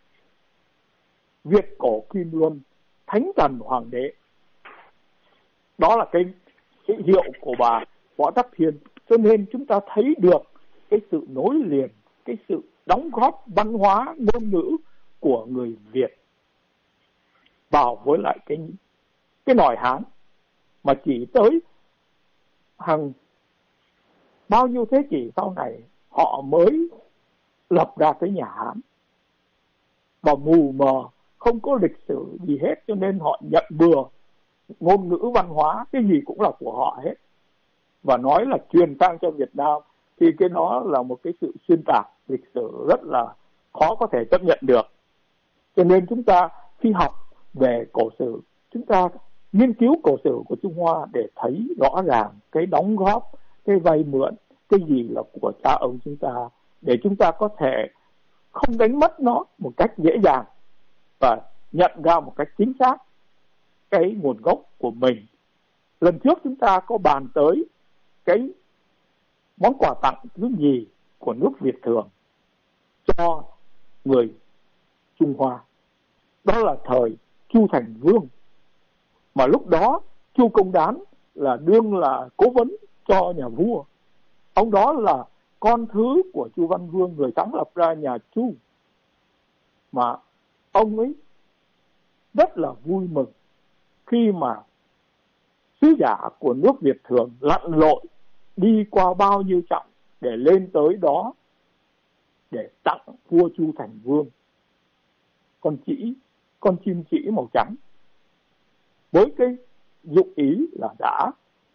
Việt cổ kim luân, Thánh Tần Hoàng đế. Đó là cái hiệu của bà Võ Tắc Thiên. Cho nên chúng ta thấy được cái sự nối liền, cái sự đóng góp văn hóa ngôn ngữ của người Việt vào với lại cái nòi Hán, mà chỉ tới hàng bao nhiêu thế kỷ sau này họ mới lập ra cái nhà Hán, và mù mờ không có lịch sử gì hết, cho nên họ nhận bừa ngôn ngữ văn hóa, cái gì cũng là của họ hết, và nói là truyền sang cho Việt Nam. thì cái đó là một cái sự xuyên tạc lịch sử rất là khó có thể chấp nhận được. Cho nên chúng ta khi học về cổ sử, chúng ta nghiên cứu cổ sử của Trung Hoa để thấy rõ ràng cái đóng góp, cái vay mượn, cái gì là của cha ông chúng ta, để chúng ta có thể không đánh mất nó một cách dễ dàng và nhận ra một cách chính xác cái nguồn gốc của mình. Lần trước chúng ta có bàn tới cái món quà tặng thứ nhì của nước Việt Thường cho người Trung Hoa, đó là thời Chu Thành Vương, mà lúc đó Chu Công Đán là đương là cố vấn cho nhà vua. Ông đó là con thứ của Chu Văn Vương, người sáng lập ra nhà Chu, mà ông ấy rất là vui mừng khi mà sứ giả của nước Việt Thường lặn lội đi qua bao nhiêu chặng để lên tới đó để tặng vua Chu Thành Vương con chim chỉ màu trắng, với cái dụng ý là đã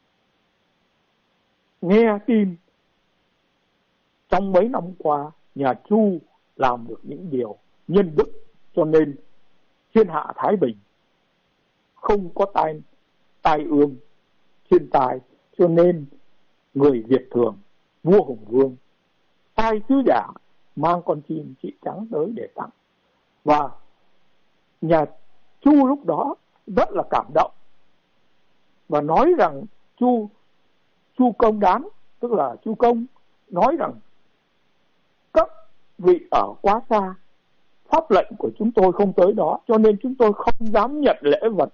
nghe tin trong mấy năm qua nhà Chu làm được những điều nhân đức, cho nên thiên hạ thái bình, không có tai ương thiên tai, cho nên người Việt Thường, vua Hùng Vương sai sứ giả mang con chim chỉ trắng tới để tặng. Và nhà Chu lúc đó rất là cảm động và nói rằng Chu Công Đán, tức là Chu Công, nói rằng các vị ở quá xa, pháp lệnh của chúng tôi không tới đó, cho nên chúng tôi không dám nhận lễ vật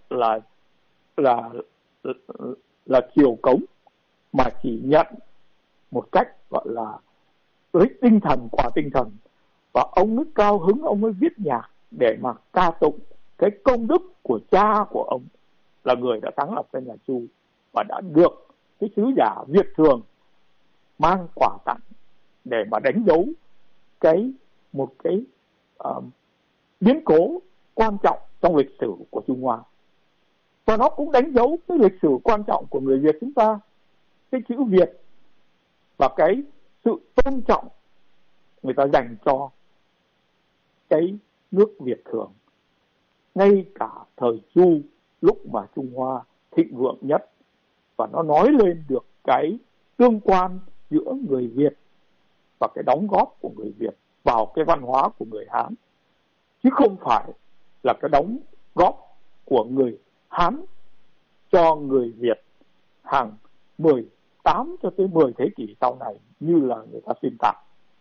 là triều cống, mà chỉ nhận một cách gọi là với tinh thần, quà tinh thần. Và ông ấy cao hứng, ông ấy viết nhạc để mà ca tụng cái công đức của cha của ông là người đã sáng lập ra nhà Chu, và đã được cái sứ giả Việt Thường mang quà tặng để mà đánh dấu một cái biến cố quan trọng trong lịch sử của Trung Hoa. Và nó cũng đánh dấu cái lịch sử quan trọng của người Việt chúng ta, cái chữ Việt và cái sự tôn trọng người ta dành cho cái nước Việt Thường. Ngay cả thời Chu, lúc mà Trung Hoa thịnh vượng nhất, và nó nói lên được cái tương quan giữa người Việt và cái đóng góp của người Việt vào cái văn hóa của người Hán, chứ không phải là cái đóng góp của người Hán cho người Việt hàng 18 cho tới 10 thế kỷ sau này như là người ta xuyên tạc.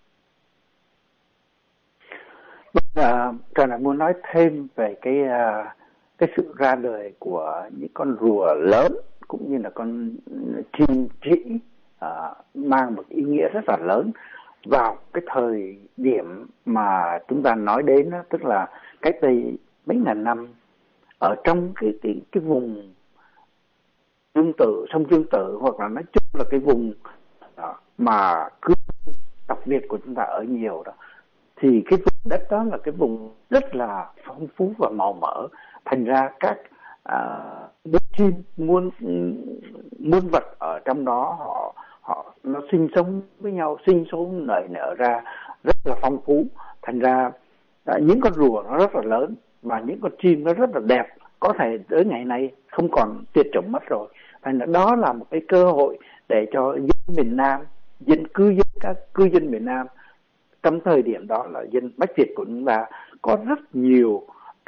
Trần lại muốn nói thêm về cái sự ra đời của những con rùa lớn cũng như là con chim trĩ mang một ý nghĩa rất là lớn vào cái thời điểm mà chúng ta nói đến đó, tức là cách đây mấy ngàn năm ở trong cái vùng Dương Tử, sông Dương Tử, hoặc là nói chung là cái vùng mà cư tộc Việt của chúng ta ở nhiều đó, thì cái vùng đất đó là cái vùng rất là phong phú và màu mỡ. Thành ra các đứa chim muôn vật ở trong đó họ nó sinh sống với nhau, sinh sống nảy nở ra rất là phong phú. Thành ra những con rùa nó rất là lớn và những con chim nó rất là đẹp, có thể tới ngày nay không còn tuyệt chủng mất rồi. Thành ra đó là một cái cơ hội để cho dân miền Nam, các cư dân miền Nam trong thời điểm đó là dân Bách Việt của chúng ta có rất nhiều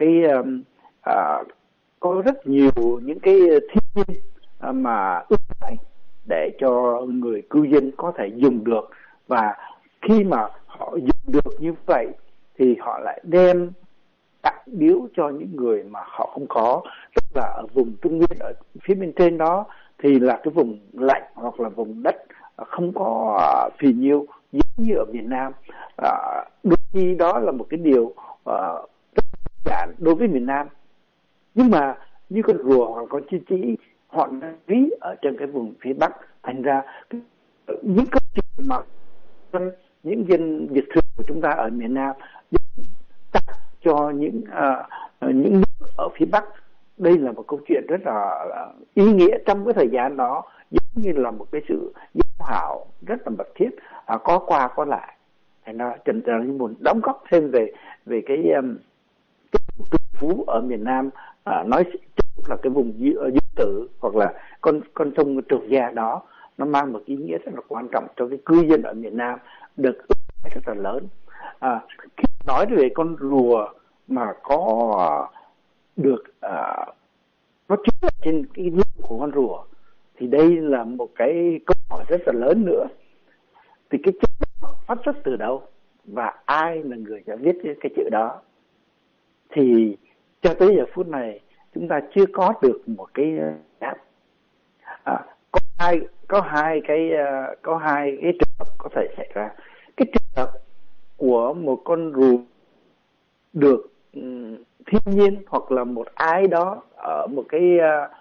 những cái thiên nhiên mà ưu đãi để cho người cư dân có thể dùng được. Và khi mà họ dùng được như vậy thì họ lại đem tặng biếu cho những người mà họ không có, tức là ở vùng Trung Nguyên, ở phía bên trên đó thì là cái vùng lạnh hoặc là vùng đất không có phì nhiêu giống như ở miền Nam. Đôi khi đó là một cái điều rất giản đối với miền Nam, nhưng mà như con rùa hoặc con chim trĩ họ ví ở trên cái vùng phía Bắc. Thành ra những câu chuyện mà những dân Việt Thường của chúng ta ở miền Nam tặng cho những nước ở phía Bắc đây là một câu chuyện rất là ý nghĩa trong cái thời gian đó, giống như là một cái sự giao hảo rất là mật thiết, có qua có lại. Thành ra Trần Trần Linh muốn đóng góp thêm về cái tư phú ở miền Nam, nói chung là cái vùng Dương Tử hoặc là con sông Trường Giang đó, nó mang một ý nghĩa rất là quan trọng cho cái cư dân ở miền Nam, được rất là lớn. Khi nói về con rùa mà có được nó chứa trên cái lưng của con rùa, thì đây là một cái câu hỏi rất là lớn nữa. Thì cái chữ đó phát xuất từ đâu và ai là người đã viết cái chữ đó, thì cho tới giờ phút này chúng ta chưa có được một cái đáp. Có hai cái trường hợp có thể xảy ra. Cái trường hợp của một con rùa được thiên nhiên hoặc là một ai đó ở một cái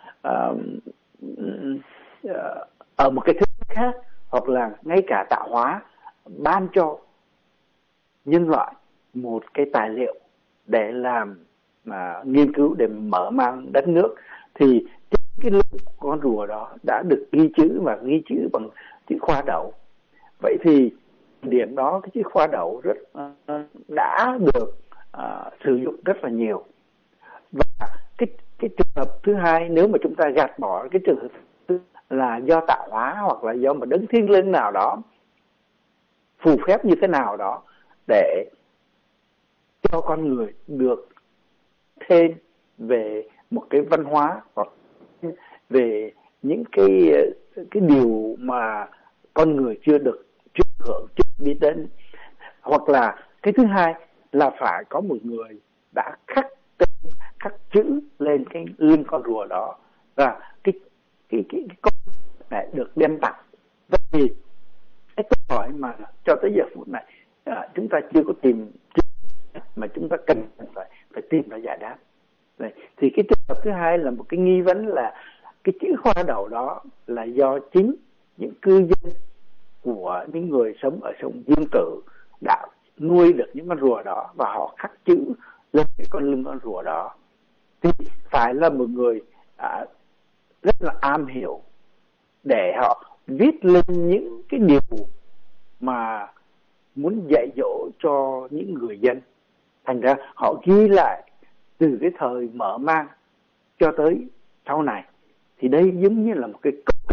ở một cái thứ khác, hoặc là ngay cả tạo hóa ban cho nhân loại một cái tài liệu để làm nghiên cứu, để mở mang đất nước, thì cái lưng con rùa đó đã được ghi chữ, và ghi chữ bằng chữ khoa đậu. Vậy thì điểm đó cái chữ khoa đậu đã được sử dụng rất là nhiều. Và cái trường hợp thứ hai, nếu mà chúng ta gạt bỏ cái trường hợp thứ là do tạo hóa hoặc là do một đấng thiên linh nào đó phù phép như thế nào đó để cho con người được thêm về một cái văn hóa, hoặc về những cái điều mà con người chưa được hưởng, chưa biết đến. Hoặc là cái thứ hai là phải có một người đã khắc chữ lên cái lưng con rùa đó, và cái con này được đem tặng. Vậy thì cái câu hỏi mà cho tới giờ phút này chúng ta chưa có tìm, mà chúng ta cần phải tìm ra giải đáp. Đấy. Thì cái trường hợp thứ hai là một cái nghi vấn là cái chữ khoa đầu đó là do chính những cư dân của những người sống ở sông Dương Tử đã nuôi được những con rùa đó, và họ khắc chữ lên cái con lưng con rùa đó. Thì phải là một người rất là am hiểu để họ viết lên những cái điều mà muốn dạy dỗ cho những người dân. Thành ra họ ghi lại từ cái thời mở mang cho tới sau này. Thì đây giống như là một cái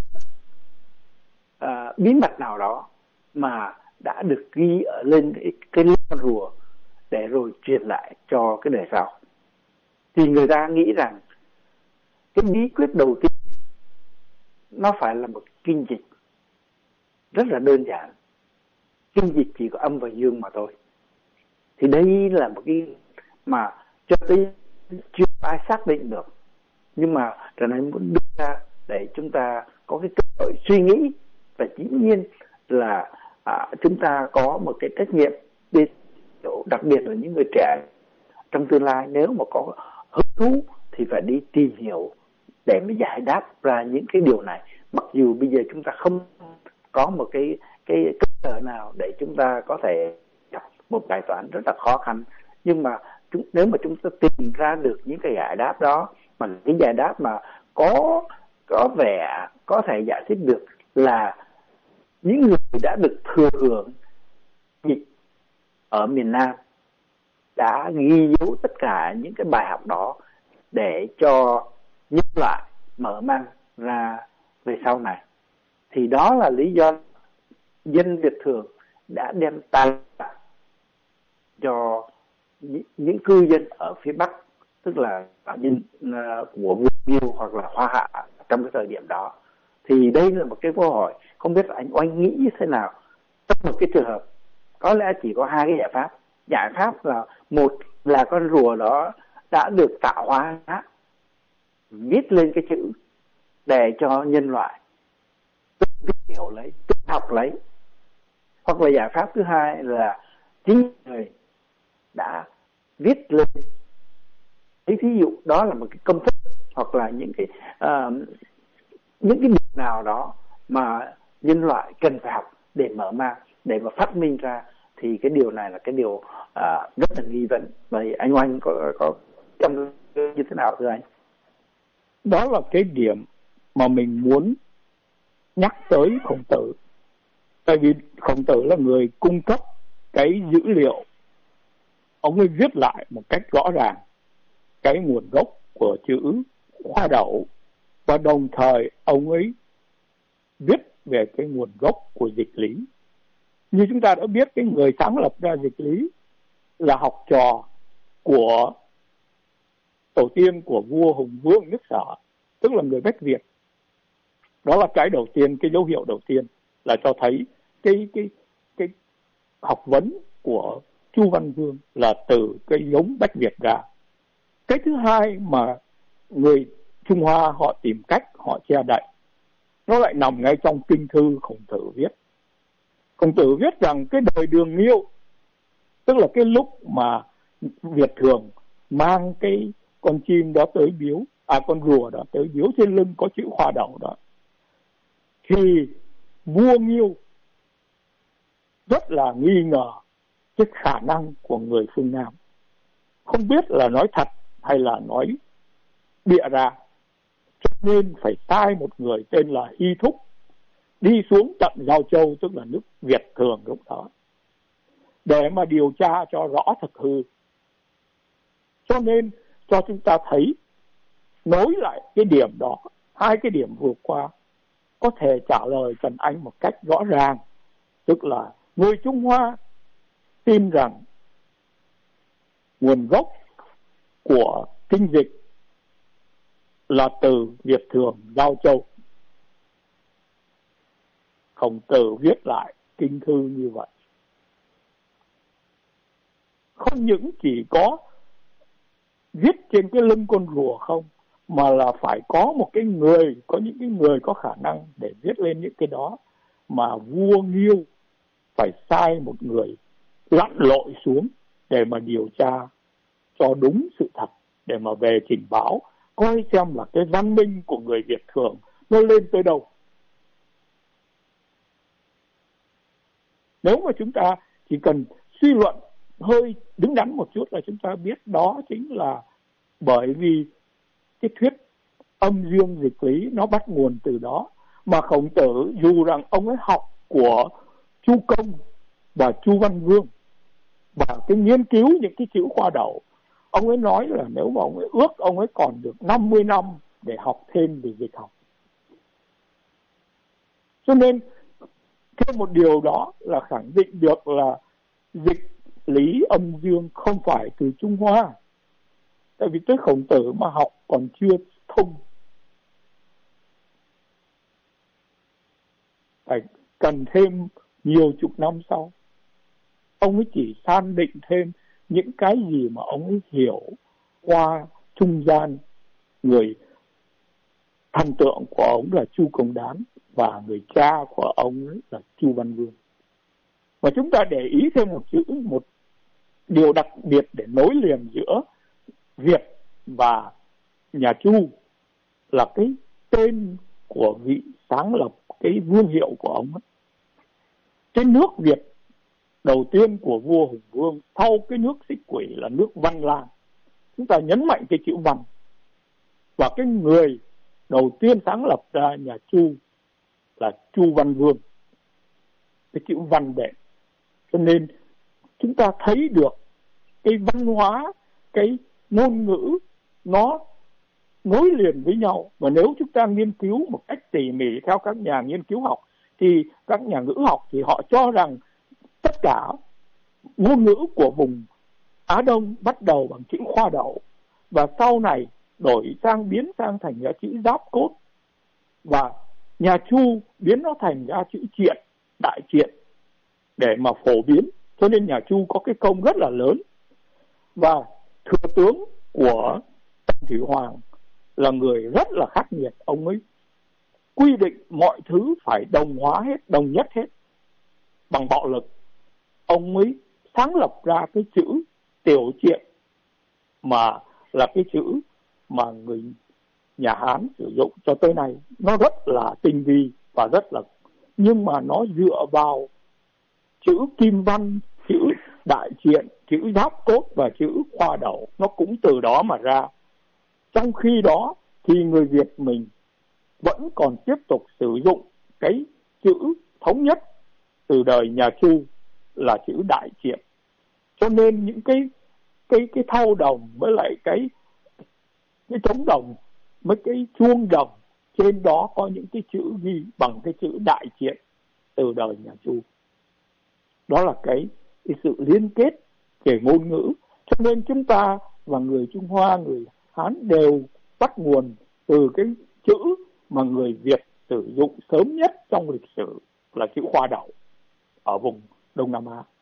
bí mật nào đó mà đã được ghi ở lên cái lưng con rùa để rồi truyền lại cho cái đời sau. Thì người ta nghĩ rằng cái bí quyết đầu tiên nó phải là một kinh dịch rất là đơn giản. Kinh dịch chỉ có âm và dương mà thôi. Thì đây là một cái mà cho tới chưa ai xác định được. Nhưng mà Trần Anh muốn đưa ra để chúng ta có cái cơ hội suy nghĩ, và dĩ nhiên là chúng ta có một cái trách nhiệm, đặc biệt là những người trẻ trong tương lai, nếu mà có hứng thú thì phải đi tìm hiểu để mới giải đáp ra những cái điều này. Mặc dù bây giờ chúng ta không có một cái cơ sở nào để chúng ta có thể gặp một bài toán rất là khó khăn, nhưng mà nếu mà chúng ta tìm ra được những cái giải đáp đó, mà cái giải đáp mà có vẻ có thể giải thích được là những người đã được thừa hưởng dịch ở miền Nam đã ghi dấu tất cả những cái bài học đó để cho nhân loại mở mang ra về sau này, thì đó là lý do dân Việt thường đã đem tài cho những cư dân ở phía Bắc, tức là dân của Việt Kiều hoặc là Hoa Hạ trong cái thời điểm đó. Thì đây là một cái câu hỏi, không biết anh Oanh nghĩ như thế nào trong một cái trường hợp. Có lẽ chỉ có hai cái giải pháp. Giải pháp là một là con rùa đó đã được tạo hóa viết lên cái chữ để cho nhân loại tự hiểu lấy, tự học lấy. Hoặc là giải pháp thứ hai là chính người đã viết lên. Thí dụ đó là một cái công thức, hoặc là những cái điều nào đó mà nhân loại cần phải học để mở mang, để mà phát minh ra. Thì cái điều này là cái điều rất là nghi vấn. Vậy anh Oanh có trong như thế nào thưa anh? Đó là cái điểm mà mình muốn nhắc tới Khổng Tử. Tại vì Khổng Tử là người cung cấp cái dữ liệu. Ông ấy viết lại một cách rõ ràng cái nguồn gốc của chữ Khoa Đậu, và đồng thời ông ấy viết về cái nguồn gốc của dịch lý. Như chúng ta đã biết, cái người sáng lập ra dịch lý là học trò của tổ tiên của vua Hùng Vương nước Sở, tức là người Bách Việt. Đó là cái đầu tiên, cái dấu hiệu đầu tiên là cho thấy cái học vấn của Chu Văn Vương là từ cái giống Bách Việt ra. Cái thứ hai mà người Trung Hoa họ tìm cách họ che đậy, nó lại nằm ngay trong kinh thư Khổng Tử viết. Khổng Tử viết rằng cái đời Đường Nghiêu, tức là cái lúc mà Việt Thường mang cái con chim đó tới biếu, con rùa đó tới biếu, trên lưng có chữ Khoa Đậu đó, thì vua Nghiêu rất là nghi ngờ cái khả năng của người phương Nam, không biết là nói thật hay là nói bịa ra, cho nên phải sai một người tên là Hy Thúc đi xuống tận Giao Châu, tức là nước Việt Thường lúc đó, để mà điều tra cho rõ thực hư. Cho nên cho chúng ta thấy, nối lại cái điểm đó, hai cái điểm vừa qua có thể trả lời Trần Anh một cách rõ ràng. Tức là người Trung Hoa tin rằng nguồn gốc của kinh dịch là từ Việt Thường Giao Châu. Khổng Tử viết lại kinh thư như vậy. Không những chỉ có viết trên cái lưng con rùa không, mà là phải có một cái người, có những cái người có khả năng để viết lên những cái đó. Mà vua Nghiêu phải sai một người lặn lội xuống để mà điều tra cho đúng sự thật, để mà về trình báo, coi xem là cái văn minh của người Việt Thường nó lên tới đâu. Nếu mà chúng ta chỉ cần suy luận hơi đứng đắn một chút là chúng ta biết đó chính là bởi vì cái thuyết âm dương dịch lý nó bắt nguồn từ đó. Mà Khổng Tử dù rằng ông ấy học của Chu Công và Chu Văn Vương và cái nghiên cứu những cái chữ Khoa Đậu, ông ấy nói là nếu mà ông ấy ước ông ấy còn được 50 năm để học thêm về dịch học. Cho nên thêm một điều đó là khẳng định được là dịch lý âm dương không phải từ Trung Hoa. Tại vì tới Khổng Tử mà học còn chưa thông, phải cần thêm nhiều chục năm sau. Ông ấy chỉ san định thêm những cái gì mà ông ấy hiểu qua trung gian. Người thần tượng của ông là Chu Công Đán và người cha của ông ấy là Chu Văn Vương. Và chúng ta để ý thêm một điều đặc biệt để nối liền giữa Việt và nhà Chu là cái tên của vị sáng lập cái vương hiệu của ông ấy. Cái nước Việt đầu tiên của vua Hùng Vương sau cái nước Xích Quỷ là nước Văn Lang. Chúng ta nhấn mạnh cái chữ Văn. Và cái người đầu tiên sáng lập ra nhà Chu là Chu Văn Vương, cái chữ Văn đệ. Cho nên chúng ta thấy được cái văn hóa, cái ngôn ngữ nó nối liền với nhau. Và nếu chúng ta nghiên cứu một cách tỉ mỉ theo các nhà nghiên cứu học, thì các nhà ngữ học thì họ cho rằng tất cả ngôn ngữ của vùng Á Đông bắt đầu bằng chữ Khoa Đậu và sau này biến sang thành ra chữ Giáp Cốt, và nhà Chu biến nó thành ra chữ Triện, Đại Triện để mà phổ biến. Cho nên nhà Chu có cái công rất là lớn. Và thừa tướng của Tần Thủy Hoàng là người rất là khắc nghiệt. Ông ấy quy định mọi thứ phải đồng hóa hết, đồng nhất hết bằng bạo lực. Ông ấy sáng lập ra cái chữ Tiểu Triện, mà là cái chữ mà người nhà Hán sử dụng cho tới nay. Nó rất là tinh vi và rất là, nhưng mà nó dựa vào chữ Kim Văn, chữ Đại Triện, chữ Giáp Cốt và chữ Khoa Đậu. Nó cũng từ đó mà ra. Trong khi đó thì người Việt mình vẫn còn tiếp tục sử dụng cái chữ thống nhất từ đời nhà Chu là chữ đại triện. Cho nên những cái thau đồng với lại cái trống đồng với cái chuông đồng, trên đó có những cái chữ ghi bằng cái chữ đại triện từ đời nhà Chu. Đó là cái sự liên kết về ngôn ngữ. Cho nên chúng ta và người Trung Hoa, người Hán đều bắt nguồn từ cái chữ mà người Việt sử dụng sớm nhất trong lịch sử là chữ Hoa Đậu ở vùng Đông Nam Á.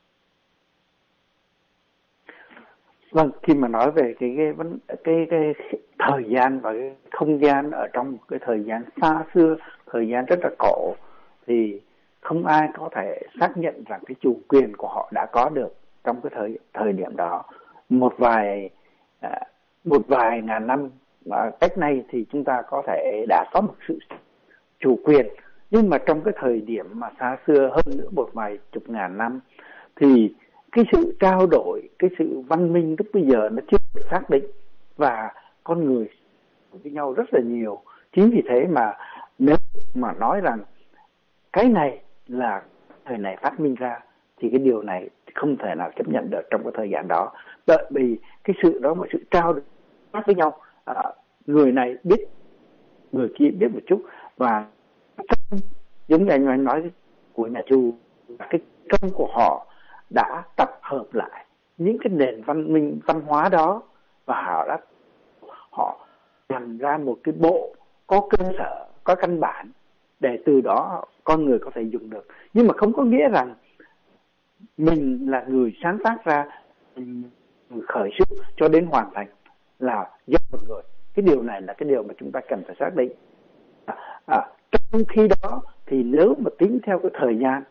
Vâng, khi mà nói về cái thời gian và cái không gian ở trong một cái thời gian xa xưa, thời gian rất là cổ, thì không ai có thể xác nhận rằng cái chủ quyền của họ đã có được trong cái thời điểm đó. Một vài ngàn năm cách nay thì chúng ta có thể đã có một sự chủ quyền, nhưng mà trong cái thời điểm mà xa xưa hơn nữa một vài chục ngàn năm thì cái sự trao đổi, cái sự văn minh lúc bây giờ nó chưa được xác định, và con người với nhau rất là nhiều. Chính vì thế mà nếu mà nói rằng cái này là thời này phát minh ra thì cái điều này không thể nào chấp nhận được trong cái thời gian đó. Bởi vì cái sự đó, một sự trao đổi với nhau, người này biết, người kia biết một chút, và giống như anh nói của nhà Chu, cái công của họ đã tập hợp lại những cái nền văn minh văn hóa đó, và họ làm ra một cái bộ có cơ sở, có căn bản để từ đó con người có thể dùng được. Nhưng mà không có nghĩa rằng mình là người sáng tác ra, người khởi xướng cho đến hoàn thành là do một người. Cái điều này là cái điều mà chúng ta cần phải xác định. Trong khi đó thì nếu mà tính theo cái thời gian,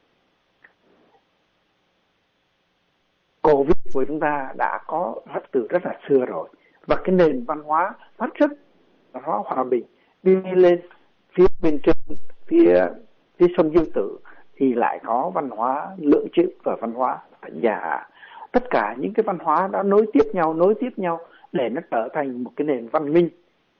cổ Việt của chúng ta đã có từ rất là xưa rồi, và cái nền văn hóa phát xuất nó hòa bình đi lên phía bên trên, phía sông Dương Tử thì lại có văn hóa Lượng Chữ và văn hóa Giả. Tất cả những cái văn hóa đó nối tiếp nhau để nó trở thành một cái nền văn minh.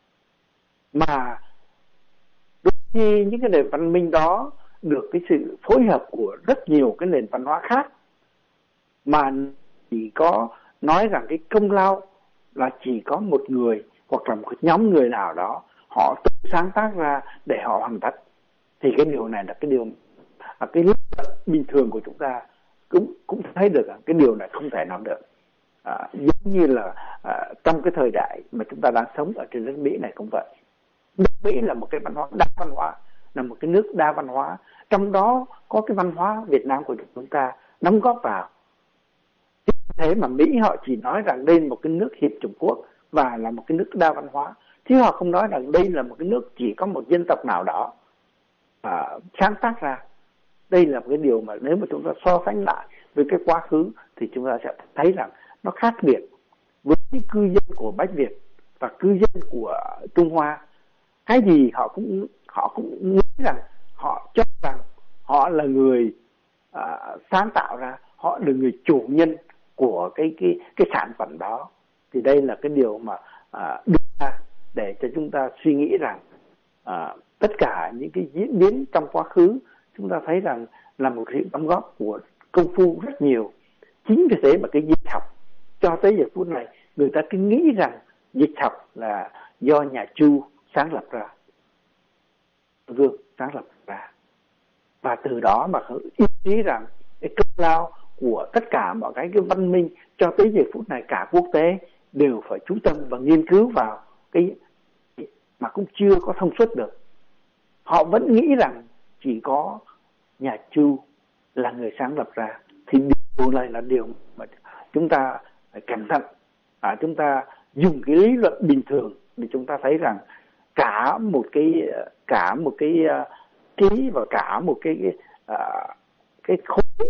Mà đôi khi những cái nền văn minh đó được cái sự phối hợp của rất nhiều cái nền văn hóa khác, mà chỉ có nói rằng cái công lao là chỉ có một người hoặc là một nhóm người nào đó họ tự sáng tác ra để họ hoàn thành, thì cái điều này là cái điều cái lý bình thường của chúng ta cũng thấy được cái điều này không thể làm được. Giống như là trong cái thời đại mà chúng ta đang sống ở trên đất Mỹ này cũng vậy. Nước Mỹ là một cái đa văn hóa, là một cái nước đa văn hóa, trong đó có cái văn hóa Việt Nam của chúng ta đóng góp vào. Thế mà Mỹ họ chỉ nói rằng đây là một cái nước hiệp chủng quốc và là một cái nước đa văn hóa, chứ họ không nói rằng đây là một cái nước chỉ có một dân tộc nào đó sáng tác ra. Đây là một cái điều mà nếu mà chúng ta so sánh lại với cái quá khứ thì chúng ta sẽ thấy rằng nó khác biệt. Với những cư dân của Bách Việt và cư dân của Trung Hoa, cái gì họ cũng nghĩ rằng, họ cho rằng họ là người sáng tạo ra, họ là người chủ nhân của cái sản phẩm đó. Thì đây là cái điều mà đưa ra để cho chúng ta suy nghĩ rằng tất cả những cái diễn biến trong quá khứ chúng ta thấy rằng là một sự đóng góp của công phu rất nhiều. Chính vì thế mà cái dịch học cho tới giờ phút này người ta cứ nghĩ rằng dịch học là do nhà Chu sáng lập ra, Vương sáng lập ra, và từ đó mà ý chí rằng cái công lao của tất cả mọi cái văn minh cho tới giờ phút này cả quốc tế đều phải chú tâm và nghiên cứu vào cái mà cũng chưa có thông suốt được. Họ vẫn nghĩ rằng chỉ có nhà Chu là người sáng lập ra, thì điều này là điều mà chúng ta phải cẩn thận. Chúng ta dùng cái lý luận bình thường để chúng ta thấy rằng cả một cái ký và cả một cái khối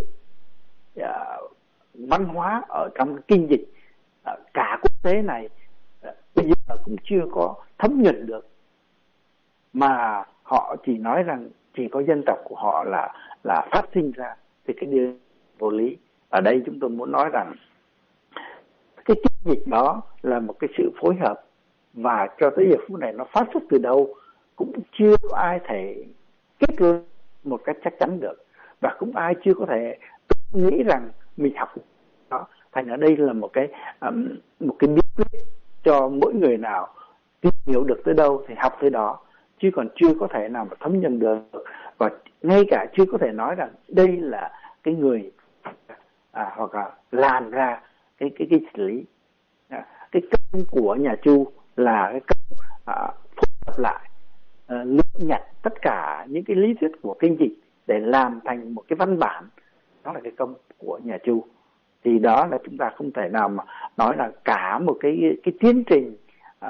văn hóa ở trong kinh dịch cả quốc tế này bây giờ cũng chưa có thấm nhuần được, mà họ chỉ nói rằng chỉ có dân tộc của họ là phát sinh ra, thì cái điều vô lý. Ở đây chúng tôi muốn nói rằng cái kinh dịch đó là một cái sự phối hợp và cho tới giờ phút này nó phát xuất từ đâu cũng chưa có ai thể kết luận một cách chắc chắn được, và cũng ai chưa có thể nghĩ rằng mình học đó. Thành ở đây là một cái bí quyết cho mỗi người nào tìm hiểu được tới đâu thì học tới đó, chứ còn chưa có thể nào mà thấm nhận được, và ngay cả chưa có thể nói rằng đây là cái người hoặc là làm ra cái xử lý. Cái công của nhà Chu là cái công phối hợp lại, luyện nhặt tất cả những cái lý thuyết của kinh dịch để làm thành một cái văn bản, đó là cái công của nhà Chu. Thì đó là chúng ta không thể nào mà nói là cả một cái tiến trình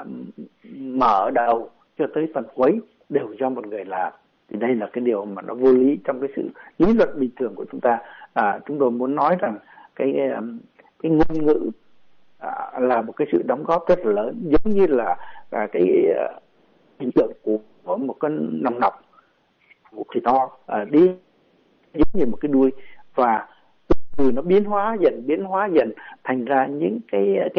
mở đầu cho tới phần cuối đều do một người làm. Thì đây là cái điều mà nó vô lý trong cái sự lý luận bình thường của chúng ta. Chúng tôi muốn nói rằng cái ngôn ngữ là một cái sự đóng góp rất là lớn, giống như là cái hình tượng của một con nòng nọc, một khỉ to đi giống như một cái đuôi, và từ nó biến hóa dần thành ra những cái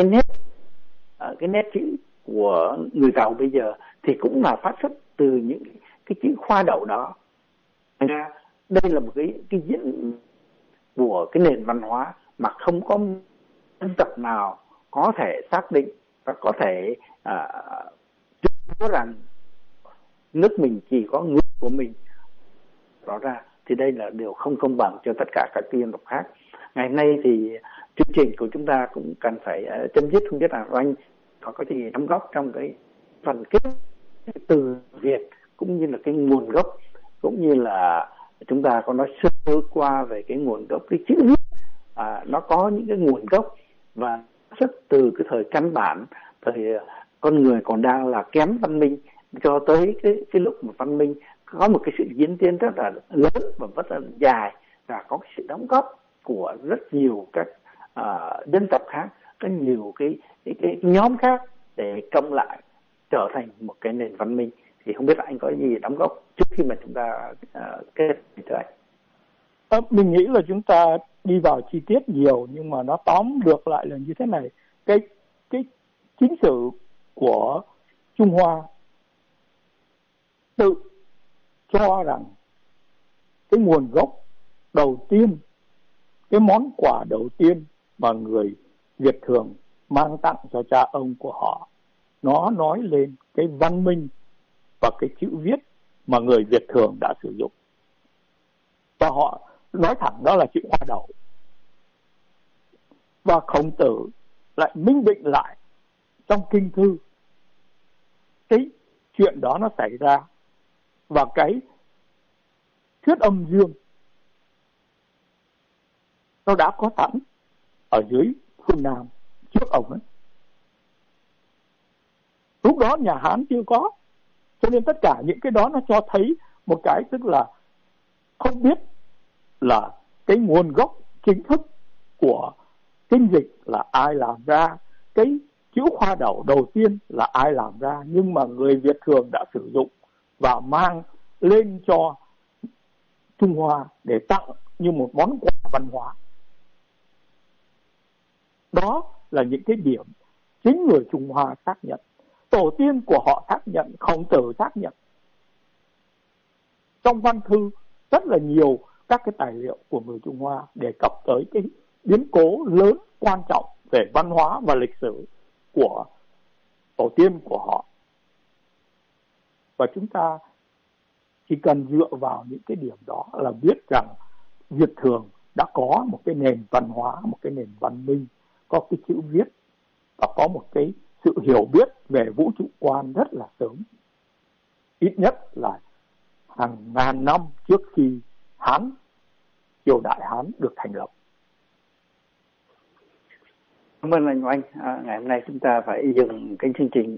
nét chữ của người Tàu bây giờ thì cũng là phát xuất từ những cái chữ khoa đậu đó. Thành ra đây là một cái diễn của cái nền văn hóa mà không có dân tộc nào có thể xác định và có thể nói rằng nước mình chỉ có người của mình rõ ra, thì đây là điều không công bằng cho tất cả các dân tộc khác. Ngày nay thì chương trình của chúng ta cũng cần phải chấm dứt. Không biết là anh có gì đóng góp trong cái phần kết từ Việt cũng như là cái nguồn gốc, cũng như là chúng ta có nói sơ qua về cái nguồn gốc cái chữ viết. Nó có những cái nguồn gốc và xuất từ cái thời căn bản, thời con người còn đang là kém văn minh, cho tới cái lúc mà văn minh có một cái sự diễn tiến rất là lớn và rất là dài, và có cái sự đóng góp của rất nhiều các dân tộc khác, có nhiều cái nhóm khác để cộng lại trở thành một cái nền văn minh. Thì không biết là anh có gì đóng góp trước khi mà chúng ta kết thúc anh? Mình nghĩ là chúng ta đi vào chi tiết nhiều, nhưng mà nó tóm được lại là như thế này. Cái chính sử của Trung Hoa tự cho rằng cái nguồn gốc đầu tiên, cái món quà đầu tiên mà người Việt thường mang tặng cho cha ông của họ, nó nói lên cái văn minh và cái chữ viết mà người Việt thường đã sử dụng, và họ nói thẳng đó là chữ Hoa Đậu. Và Khổng Tử lại minh định lại trong kinh thư cái chuyện đó nó xảy ra, và cái thuyết âm dương nó đã có sẵn ở dưới phương Nam trước ông ấy. Lúc đó nhà Hán chưa có, cho nên tất cả những cái đó nó cho thấy một cái, tức là không biết là cái nguồn gốc chính thức của kinh dịch là ai làm ra, cái chữ Hoa Đậu đầu tiên là ai làm ra, nhưng mà người Việt thường đã sử dụng và mang lên cho Trung Hoa để tặng như một món quà văn hóa. Đó là những cái điểm chính người Trung Hoa xác nhận, tổ tiên của họ xác nhận, Khổng Tử xác nhận. Trong văn thư rất là nhiều các cái tài liệu của người Trung Hoa đề cập tới cái biến cố lớn quan trọng về văn hóa và lịch sử của tổ tiên của họ. Và chúng ta chỉ cần dựa vào những cái điểm đó là biết rằng Việt thường đã có một cái nền văn hóa, một cái nền văn minh, có cái chữ viết và có một cái sự hiểu biết về vũ trụ quan rất là sớm, ít nhất là hàng ngàn năm trước khi Hán, triều đại Hán được thành lập. Cảm ơn anh Oanh. Ngày hôm nay chúng ta phải dừng cái chương trình